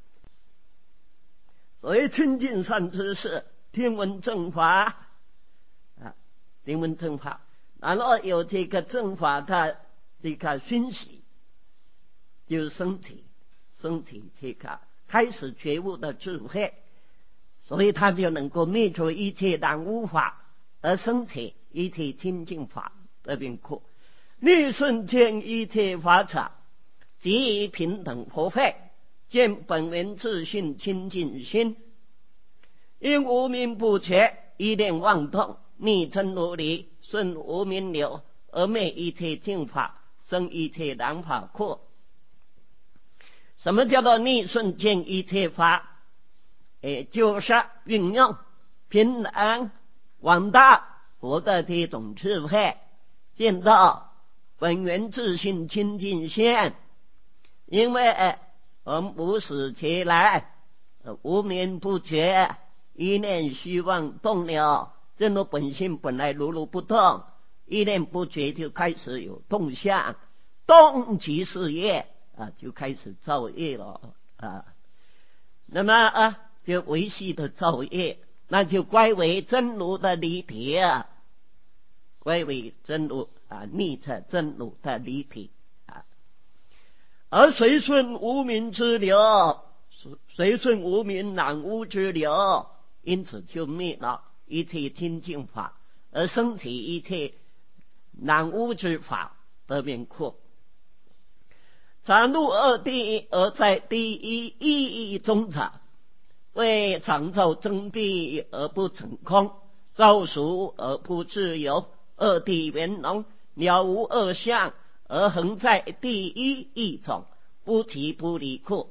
所谓亲近善知识，听闻正法啊，听闻正法，然后有这个正法的这个熏习，就是身体身体这个开始觉悟的智慧，所以他就能够灭除一切染污法，而生起一切清净法的名库。逆顺见一切法者，即以平等佛慧，见本源自性清净心，因无明不觉，一念妄动，逆真如理，顺无明流，而灭一切净法，生一切染法库。什么叫做逆顺见一切法？也就是运用平安广大佛的这种智慧，见到本源自性清净心。因为我们无始劫来无明不觉，一念虚妄动了，正如本性本来如如不动，一念不觉就开始有动向，动即是业啊，就开始造业了啊。那么啊，就维系的造业，那就归为真如的离体啊，归为真如啊，逆着真如的离体啊。而随顺无明之流，随顺无明染污之流，因此就灭了一切清净法，而生起一切染污之法的名库。常入二谛，而在第一意义中者，为常照真谛而不成空，照熟而不自由，二谛圆融，了无二相，而恒在第一义中，不提不离库。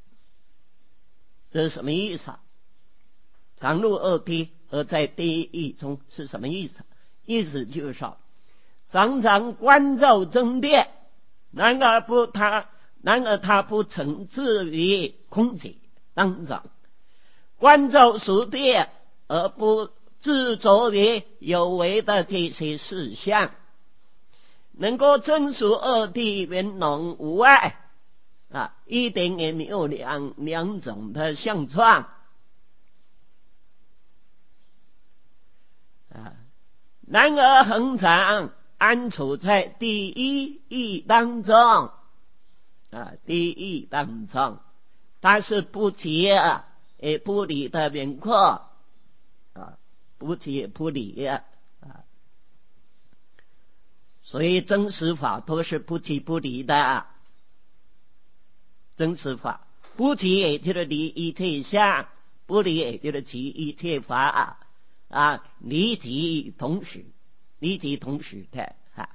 这是什么意思啊？常入二谛而在第一义中是什么意思？意思就是说，常常观照真谛，然而不他，然而他不曾置于空寂当中，观照实谛而不执着于有为的这些事项，能够真实二谛圆融无碍啊，一点也没有两两种的相状啊。然而恒常安处在第一义当中啊，第一义当中，它是不结也不离的名库啊，不结不离啊， 所以真实法都是不即不离的。真实法不即也就是离一切相，不离也就是即一切法啊，离即同时，离即同时的啊。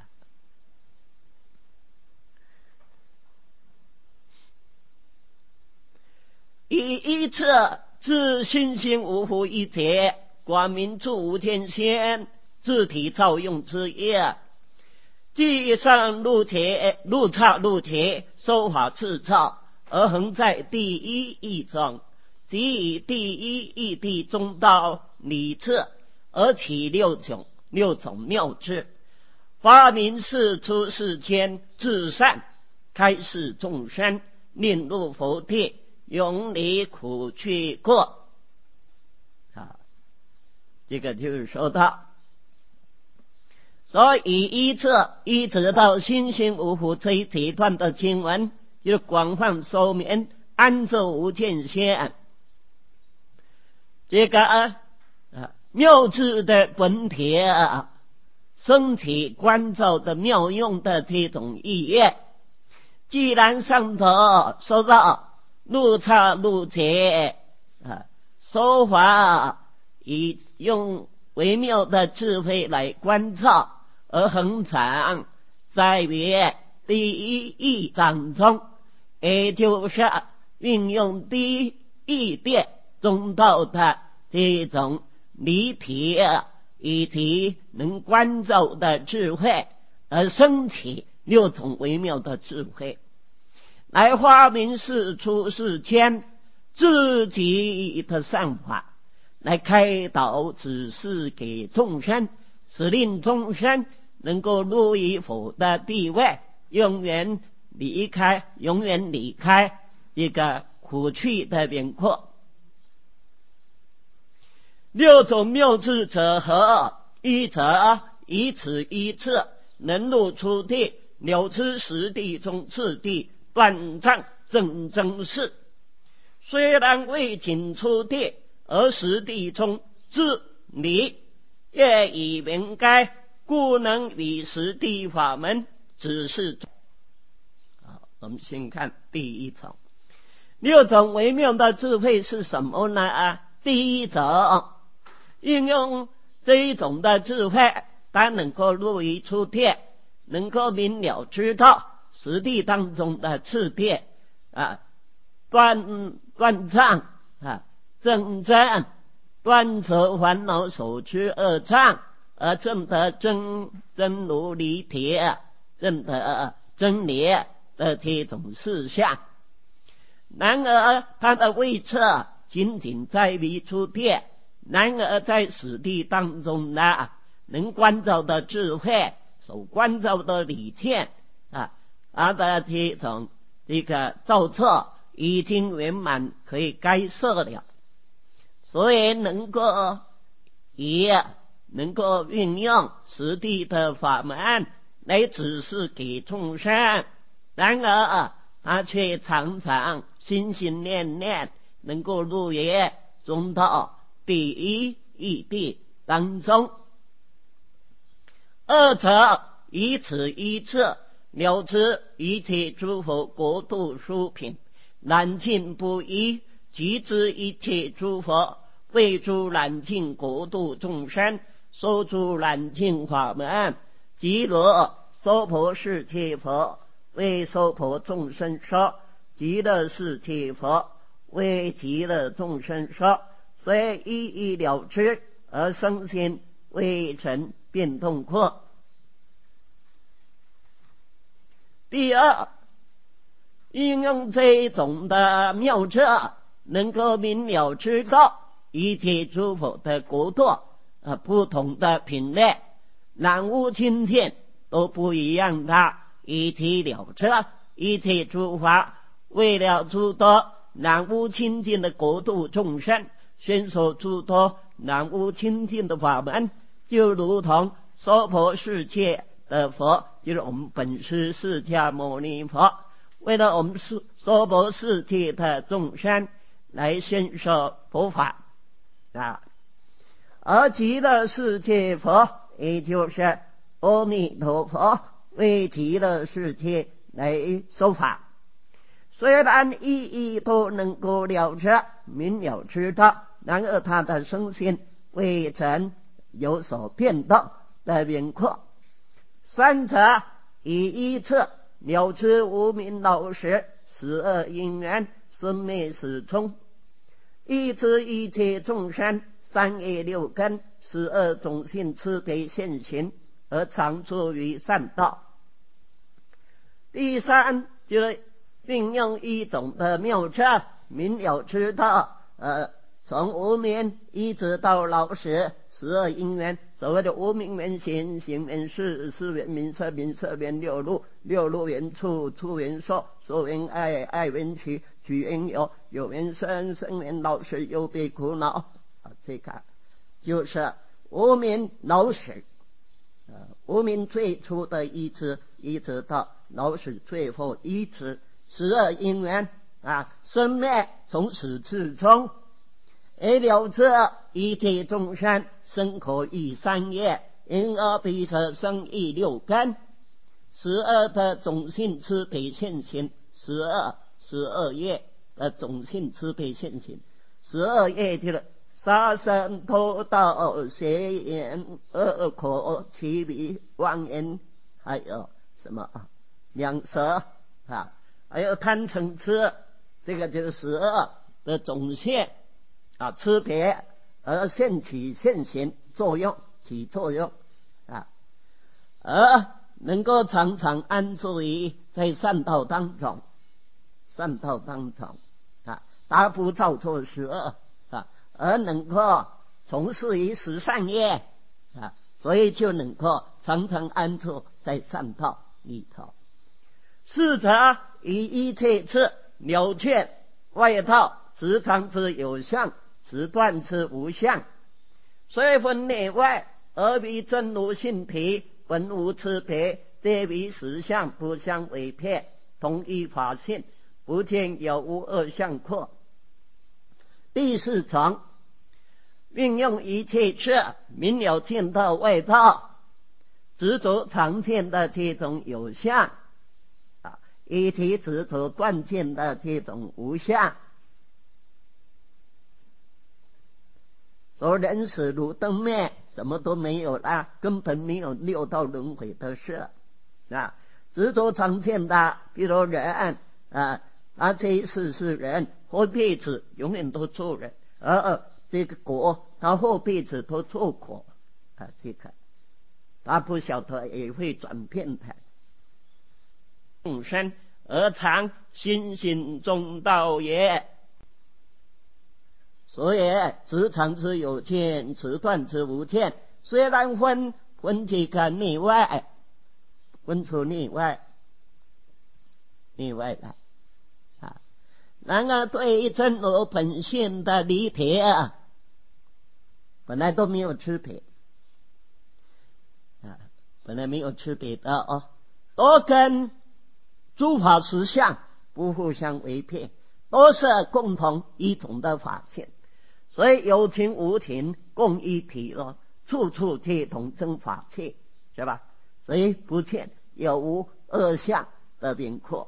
以一切自心性无复一体，光明住无间先，自体造用之业，即上入体，入刹入体，收法自造，而恒在第一义中，即以第一义谛中道理智，而起六种六种妙智，发明世出世间，至善开示众生，令入佛地，永离苦去过。啊，这个就是说到，所以依这一直到心性无复这一阶段的经文，就是广泛说明安住无间先这个啊妙智的本体啊，身体观照的妙用的这种意愿。既然上头说到入刹入体啊，说法以用微妙的智慧来观照，而恒常在于第一义当中，也就是运用第一义谛中道的这种离体以及能观照的智慧，而升起六种微妙的智慧，来发明世出世间自己的善法，来开导指示给众生，使令众生能够入于佛的地位，永远离开永远离开这个苦趣的边廓。六种妙智者何？一者以此一次能入出地，了知实地中次第，断障正真事。虽然未尽出地，而实地中自离，业已明该，故能与实地法门指示。好，我们先看第一种，六种微妙的智慧是什么呢？啊，第一种，运用这一种的智慧，它能够入于出地，能够明了知道实地当中的次第啊，断断障啊，正真断除烦恼所知二障，而证得真真如离体，证得真理的这种事项。然而它的位置仅仅在于出地，然而在实地当中呢，能观照的智慧，所观照的理见啊，它的这种这个造作已经圆满，可以该摄了。所以能够也能够运用实地的法门来指示给众生，然而他却常常心心念念能够入于中道第一义谛当中。二者以此一次了知一切诸佛国度殊品，难尽不一，即知一切诸佛为诸难尽国度众生，说诸难尽法门，即如娑婆世界佛为娑婆众生说，极乐世界佛为极乐众生说，虽一一了知，而生心未曾变动过。第二，运用这种的妙智，能够明了知道一切诸佛的国度啊，不同的品类，南无清净都不一样的，一体了知一切诸法，为了诸多南无清净的国度众生，宣说诸多南无清净的法门，就如同娑婆世界的佛，就是我们本师释迦牟尼佛，为了我们娑婆世界的众生来宣说佛法啊。而极乐世界佛，也就是阿弥陀佛为极乐世界来说法。虽然一一都能够了知明了知道，然而他的身心未曾有所变动的缘故。三者以一次了知无明老实十二因缘生灭始终，一知一切众生三业六根十二种性慈悲现行而常住于善道。第三就是运用一种的妙策，明了知道呃，从无明一直到老实十二因缘。所谓的无明缘行，行缘事，事缘名色，名色缘六路，六路缘触，触缘受，受缘爱，爱缘取，取缘有，有缘生，生缘老实，忧悲苦恼。啊，这个就是无明老实，呃，无明最初的一直，一直到老实最后一直，十二因缘啊，生灭从始至终。而了这一切众生生口意三业，因而彼此生意六根，十二的种性慈悲现行，十二十二业的种性慈悲现行，十二业的杀生偷盗邪言恶口绮迷妄言，还有什么啊两舌啊，还有贪嗔痴，这个就是十二的种性啊，吃别而现起现行作用，起作用啊，而能够常常安住于在善道当中，善道当中啊，达不造作十恶啊，而能够从事于十善业啊，所以就能够常常安住在善道里头。是者以一切次了却外道时常之有相，时断之无相，虽分内外，而彼真如性体，本无差别，皆彼实相不相违骗，同一法性，不见有无二相阔。第四层，运用一切次明了见到外道执着常见的这种有相啊，以及执着断见的这种无相。说人死如灯灭，什么都没有了，根本没有六道轮回的事啊！执着常见的，比如人啊，他这一世是人，后辈子永远都做人，而这个果，他后辈子都做果啊！这个他不晓得也会转变的。众生而常心心中道也。所以执常之有见，执断之无见。虽然分分这个内外，分出内外内外来啊，然而对真如本性的理解啊，本来都没有区别啊，本来没有区别的哦，都跟诸法实相不互相违背，都是共同一种的法性。所以有情无情共一体了，处处皆同真法界，是吧？所以不见有无二相的名阔。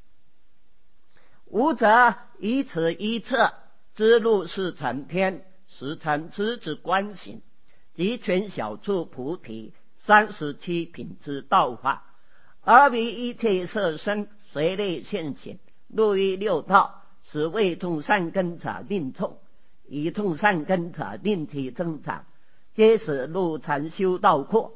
无则以此一测之路是禅天，实禅之之观行，即全小处菩提三十七品之道法，而彼一切色身随类现前，入于六道，使未通善根者令冲，以通善根者令其增长，皆使入禅修道阔。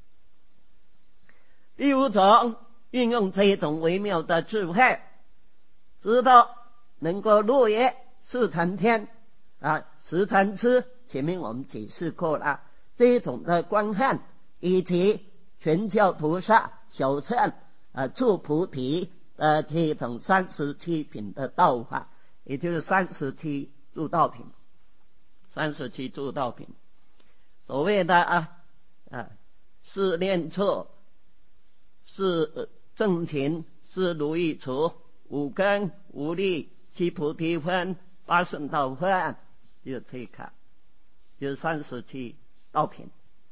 第五种，运用这种微妙的智慧，知道能够入于四禅天啊，十禅支前面我们解释过了，这种的观看以及全教菩萨小乘啊助菩提的这种三十七品的道法，也就是三十七助道品。三十七助道品，所谓的啊啊，是念处，是正勤，是如意处，五根五力，七菩提分，八圣道分，就这个，就是三十七道品。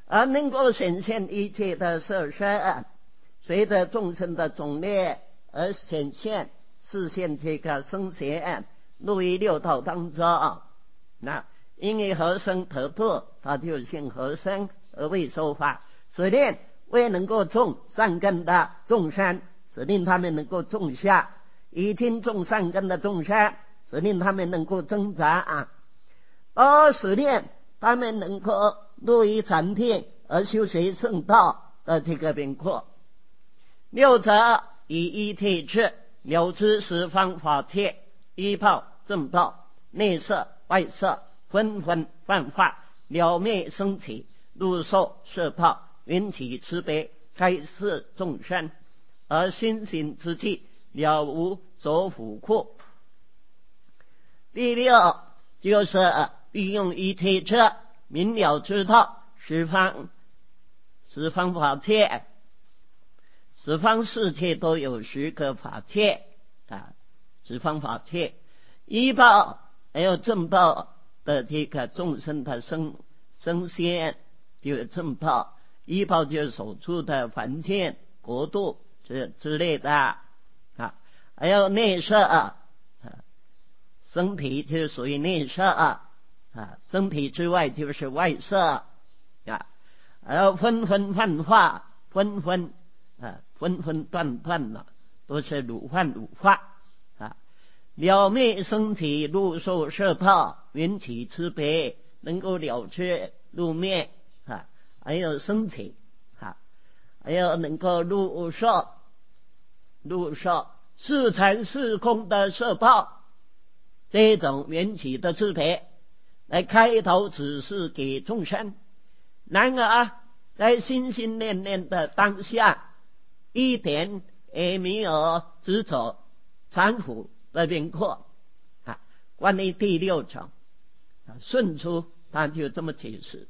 而能够显现一切的色身，随着众生的种类而显现，实现这个生显入于六道当中。那因为何生得度，他就现何生而为说法，使令为能够种善根的众生，使令他们能够种下；已经种善根的众生，使令他们能够增长，而使令他们能够入于禅定而修学圣道的这个变化。六者以一体智，了知十方法界，依报正报，内色外色，纷纷幻化，了灭生起，入受摄报，缘起慈悲，开示众生，而心行之际，了无所缚库。第六就是利用一体智，明了知道十方十方法界，十方世界都有十个法界啊，十方法界依报还有正报的这个众生的生生仙，就有正报，依报就是所处的环境国度之之类的啊，还有内色啊，身体就属于内色啊，身体之外就是外色啊，还有纷纷幻化，纷纷啊，纷纷断断了，都是如幻如化啊。了灭身体，入受摄报，缘起慈悲，能够了知入灭啊，还有身体啊，还有能够入受入受是禅是空的摄报，这种缘起的慈悲来开头指示给众生。然而在心心念念的当下，一点也没有执着残腐的变化啊。关于第六种啊，顺出他就这么解释：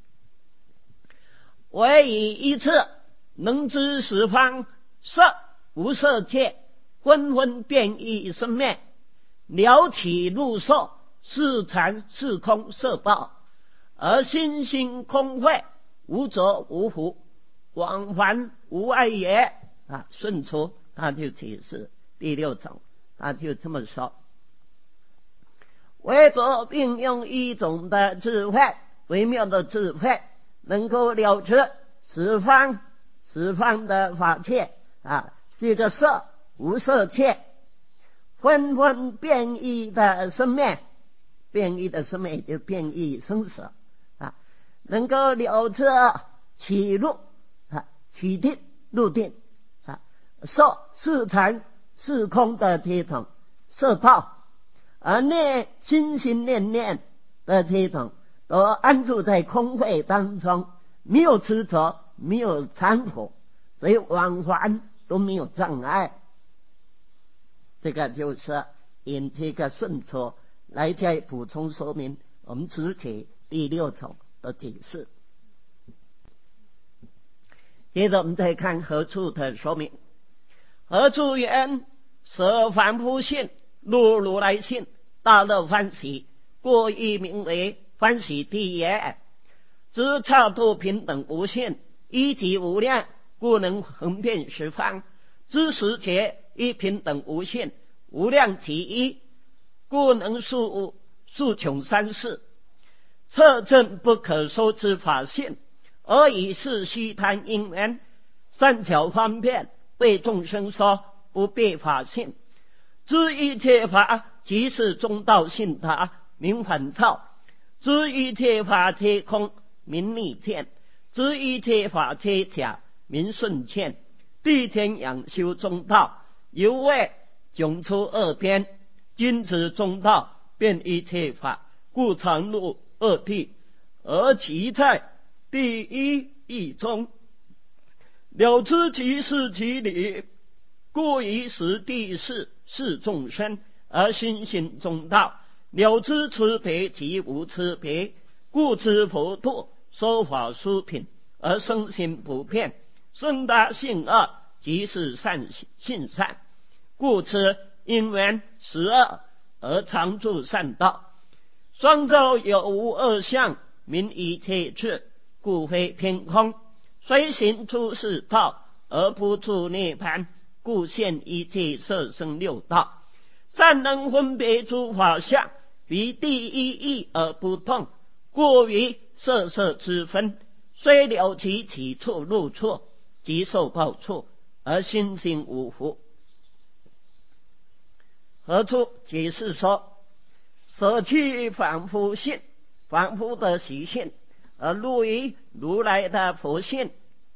唯以一次能知十方色无色界，纷纷变异生灭，了起入受，是禅是空摄报，而心性空慧，无着无缚，往还无碍也啊。顺出他就解释第六种，他就这么说：唯独并用一种的智慧，微妙的智慧，能够了知十方十方的法界啊，这个色无色界，纷纷变异的生灭，变异的生灭就变异生死啊，能够了知起入啊，起定入定啊，受是禅是空的这种摄报，而内心心念念的这种都安住在空慧当中，没有执着，没有残腐，所以往还都没有障碍。这个就是引这个顺出来再补充说明我们之前第六种的解释。接着我们再看何处的说明：何处言舍凡夫性，入如来性，大乐欢喜，故亦名为欢喜地也。知差度平等无限，一即无量，故能横遍十方。知时节亦平等无限，无量其一，故能述述穷三世。测证不可说之法性，而以是虚谈因缘，善巧方便为众生说，不别法性。知一切法即是中道性塔，名反照；知一切法皆空，名逆见；知一切法皆假，名顺见。地天养修中道，犹未迥出二边。今指中道，遍一切法，故常入二谛，而其在第一义中，了知其事其理，故以实地事是众生，而心行中道。了知慈悲即无慈悲，故知佛度说法殊品，而生心不变。生达性恶，即是善性善，故知因缘十恶，而常住善道。双周有无二相，名一切智。 故非凭空，虽行出世道，而不出涅槃，故现一切色声六道。善能分别诸法相，于第一义而不痛，过于色色之分，虽了其起处入处，即受报处，而心性无福。何处？解释说，舍去凡夫性，凡夫的习性，而入于如来的佛性，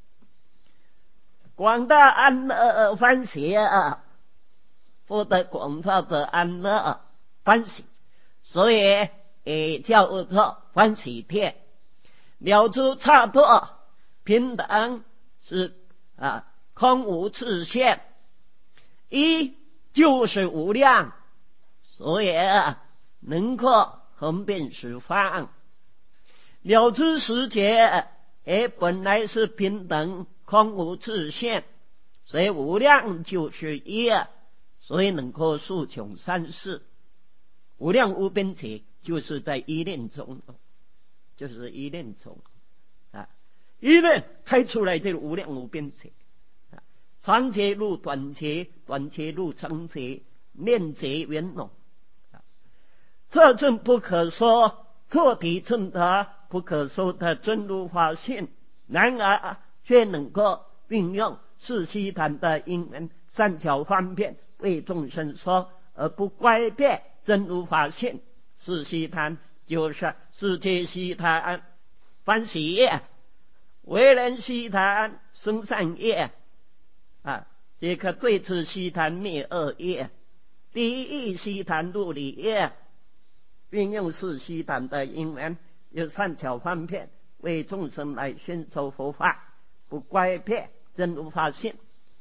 广大安乐欢喜啊，获得广大的安乐欢喜，所以也叫做欢喜天。了知差错平等是啊空无自现，一就是无量，所以能够横遍十方。了知世界也本来是平等空无自现，所以无量就是一，所以能够速穷三世。无量无边界就是在一念中，就是一念中啊，一念开出来的无量无边界，长劫入短劫，短劫入长劫，念劫圆融，这正不可说，彻底证得不可说的真如法性，然而却能够运用四悉檀的因缘，善巧方便为众生说，而不乖别真如法性。四悉檀就是世界悉檀欢喜业，为人悉檀生善业啊，这个对治悉檀灭恶业，第一义悉檀入理业，运用四悉檀的因缘，有善巧方便为众生来宣说佛法，不乖别真如法性。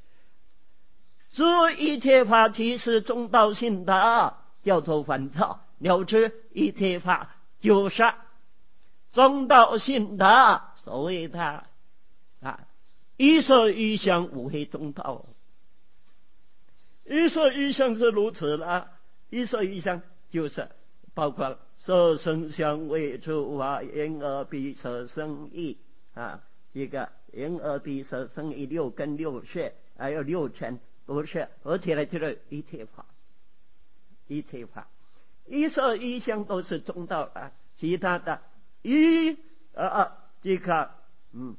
知一切法即是中道性的，叫做反照。了知一切法就是中道性的，所谓的啊，一色一相无非中道。一色一相是如此了，一色一相就是包括色声香味触法眼耳鼻舌身意啊，这个眼耳鼻舌身意六根六识，还有六尘都是合起来就是一切法。一切法一色一相都是中道啊，其他的一啊啊这个嗯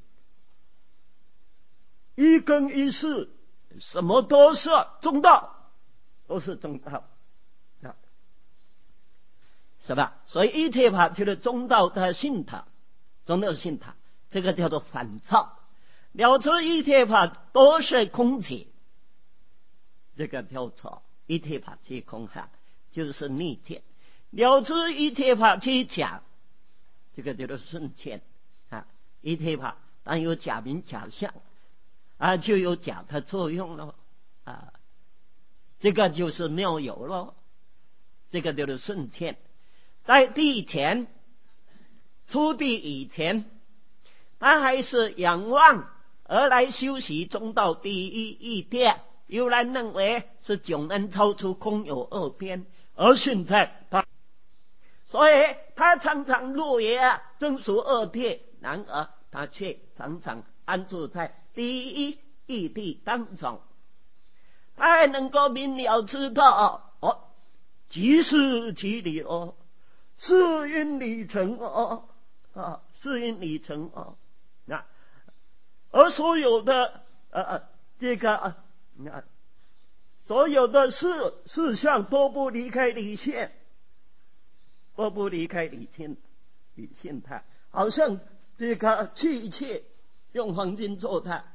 一根一事什么都是中道，都是中道啊，是吧？所以一切法就是中道的性塔，中道性塔，这个叫做反照。了知一切法都是空体，这个叫做一切法即空相，就是逆见。了知一切法即假，这个叫做顺见啊。一切法当有假名假相啊，就有假的作用了啊，这个就是妙有了，这个叫做顺见。在地前出地以前，他还是仰望而来修习中道第一义谛，有人认为是迥然超出空有二边，而现在他，所以他常常入也正属二谛，然而他却常常安住在第一义谛当中，他还能够明了知道哦，即是即理哦，是因理成哦啊，是因理成哦。那而所有的呃这个啊，所有的事事项都不离开理性，都不离开理性理性态，好像这个器械用黄金做的，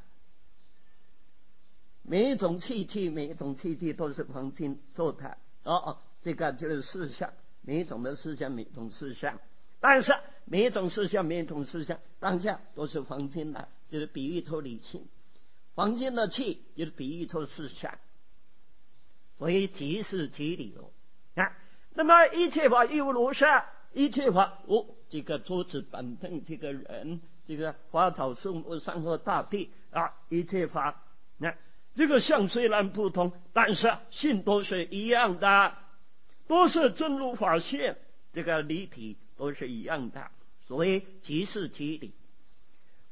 每一种器具每一种器具都是黄金做的哦哦，这个就是事项，每一种的事项每一种事项，但是每一种事项每一种事项当下都是黄金的，就是比喻出理性。黄金的器就是比喻出事项，所以即是即理哦啊。那么一切法亦如是，一切法哦，这个桌子板凳这个人这个花草树木山河大地啊，一切法那、啊、这个相虽然不同，但是性都是一样的，都是真如法性，这个理体都是一样的，所以即是即理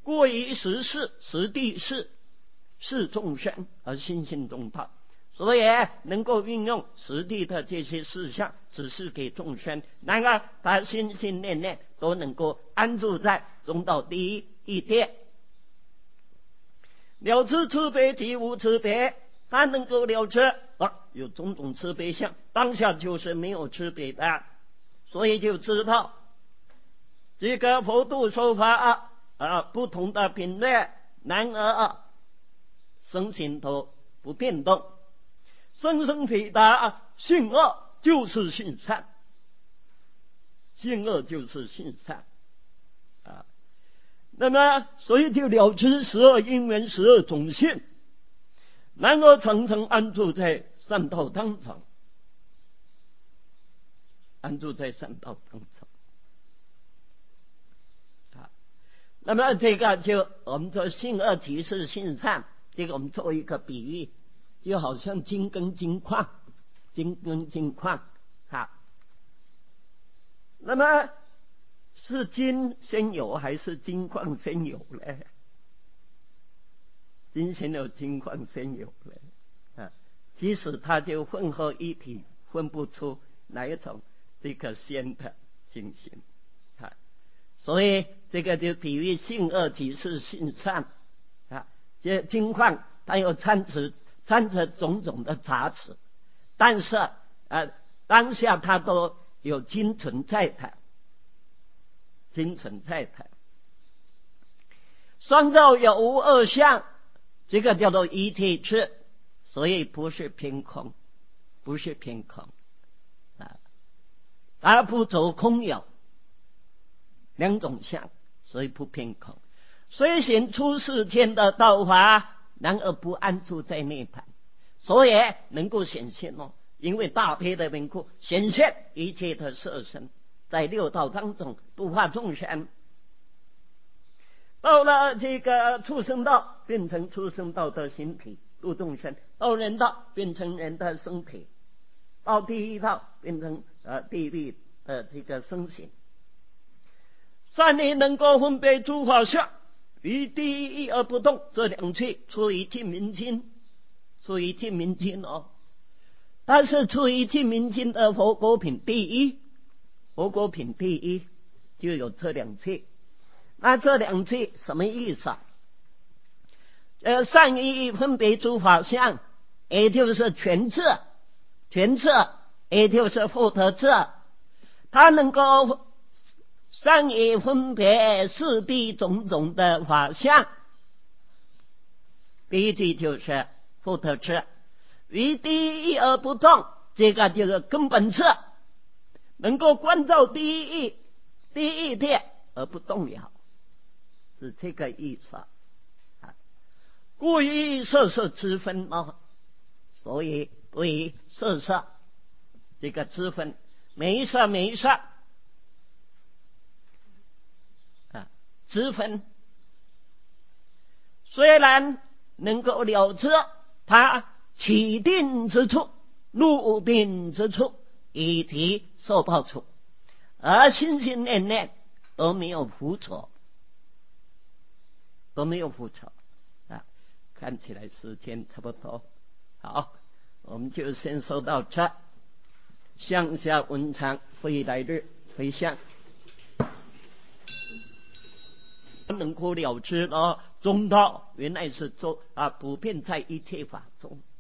故以实事实地事是众生而心性中道，所以能够运用实地的这些事项指示给众生，然而他心心念念都能够安住在中道第一义谛。了知慈悲即无慈悲，他能够了知啊，有种种慈悲相，当下就是没有慈悲的，所以就知道这个佛度说法啊，啊不同的品类，然而啊身心都不变动，生生体的性恶就是性善，性恶就是性善啊。那么所以就了知十二因缘十二种性，然而常常安住在善道当中，安住在善道当中啊。那么这个就我们说性恶即是性善，这个我们做一个比喻，就好像金跟金矿，金跟金矿啊。那么是金先有还是金矿先有呢？金先有金矿先有呢啊，即使它就混合一体，分不出哪一种这个先的情形啊。所以这个就比喻性恶即是性善啊。这金矿它有掺着掺着种种的杂质，但是啊当下它都有金存在的。金存在的双照有无二相，这个叫做一体智，所以不是偏空，不是偏空啊，而不走空有两种相，所以不偏空。虽行出世间的道法，然而不安住在涅槃，所以能够显现哦，因为大悲的缘故，显现一切的色身。在六道当中度化众生，到了这个畜生道变成畜生道的形体度众生，到人道变成人的身体，到第一道变成呃地狱的这个身形。善利能够分别诸法相，于第一义而不动，这两句出于净明经，出于净明经哦。但是出于净明经的佛果品第一。佛果品第一就有这两句，那这两句什么意思啊？呃，善意分别诸法相，也就是全智，全智也就是复得智，它能够善意分别四谛种种的法相。第一句就是复得智，于第一而不动，这个就是根本智。能够观照第一义，第一义谛而不动摇，是这个意思啊。故以色色之分哦，所以对于色色这个之分，每一色每一色啊之分，虽然能够了知它起定之处、入定之处。以及受报处，而心心念念都没有浮着，都没有浮着啊！看起来时间差不多，好，我们就先说到这。向下文长回来日回向，能够了知了中道原来是做啊普遍在一切法中。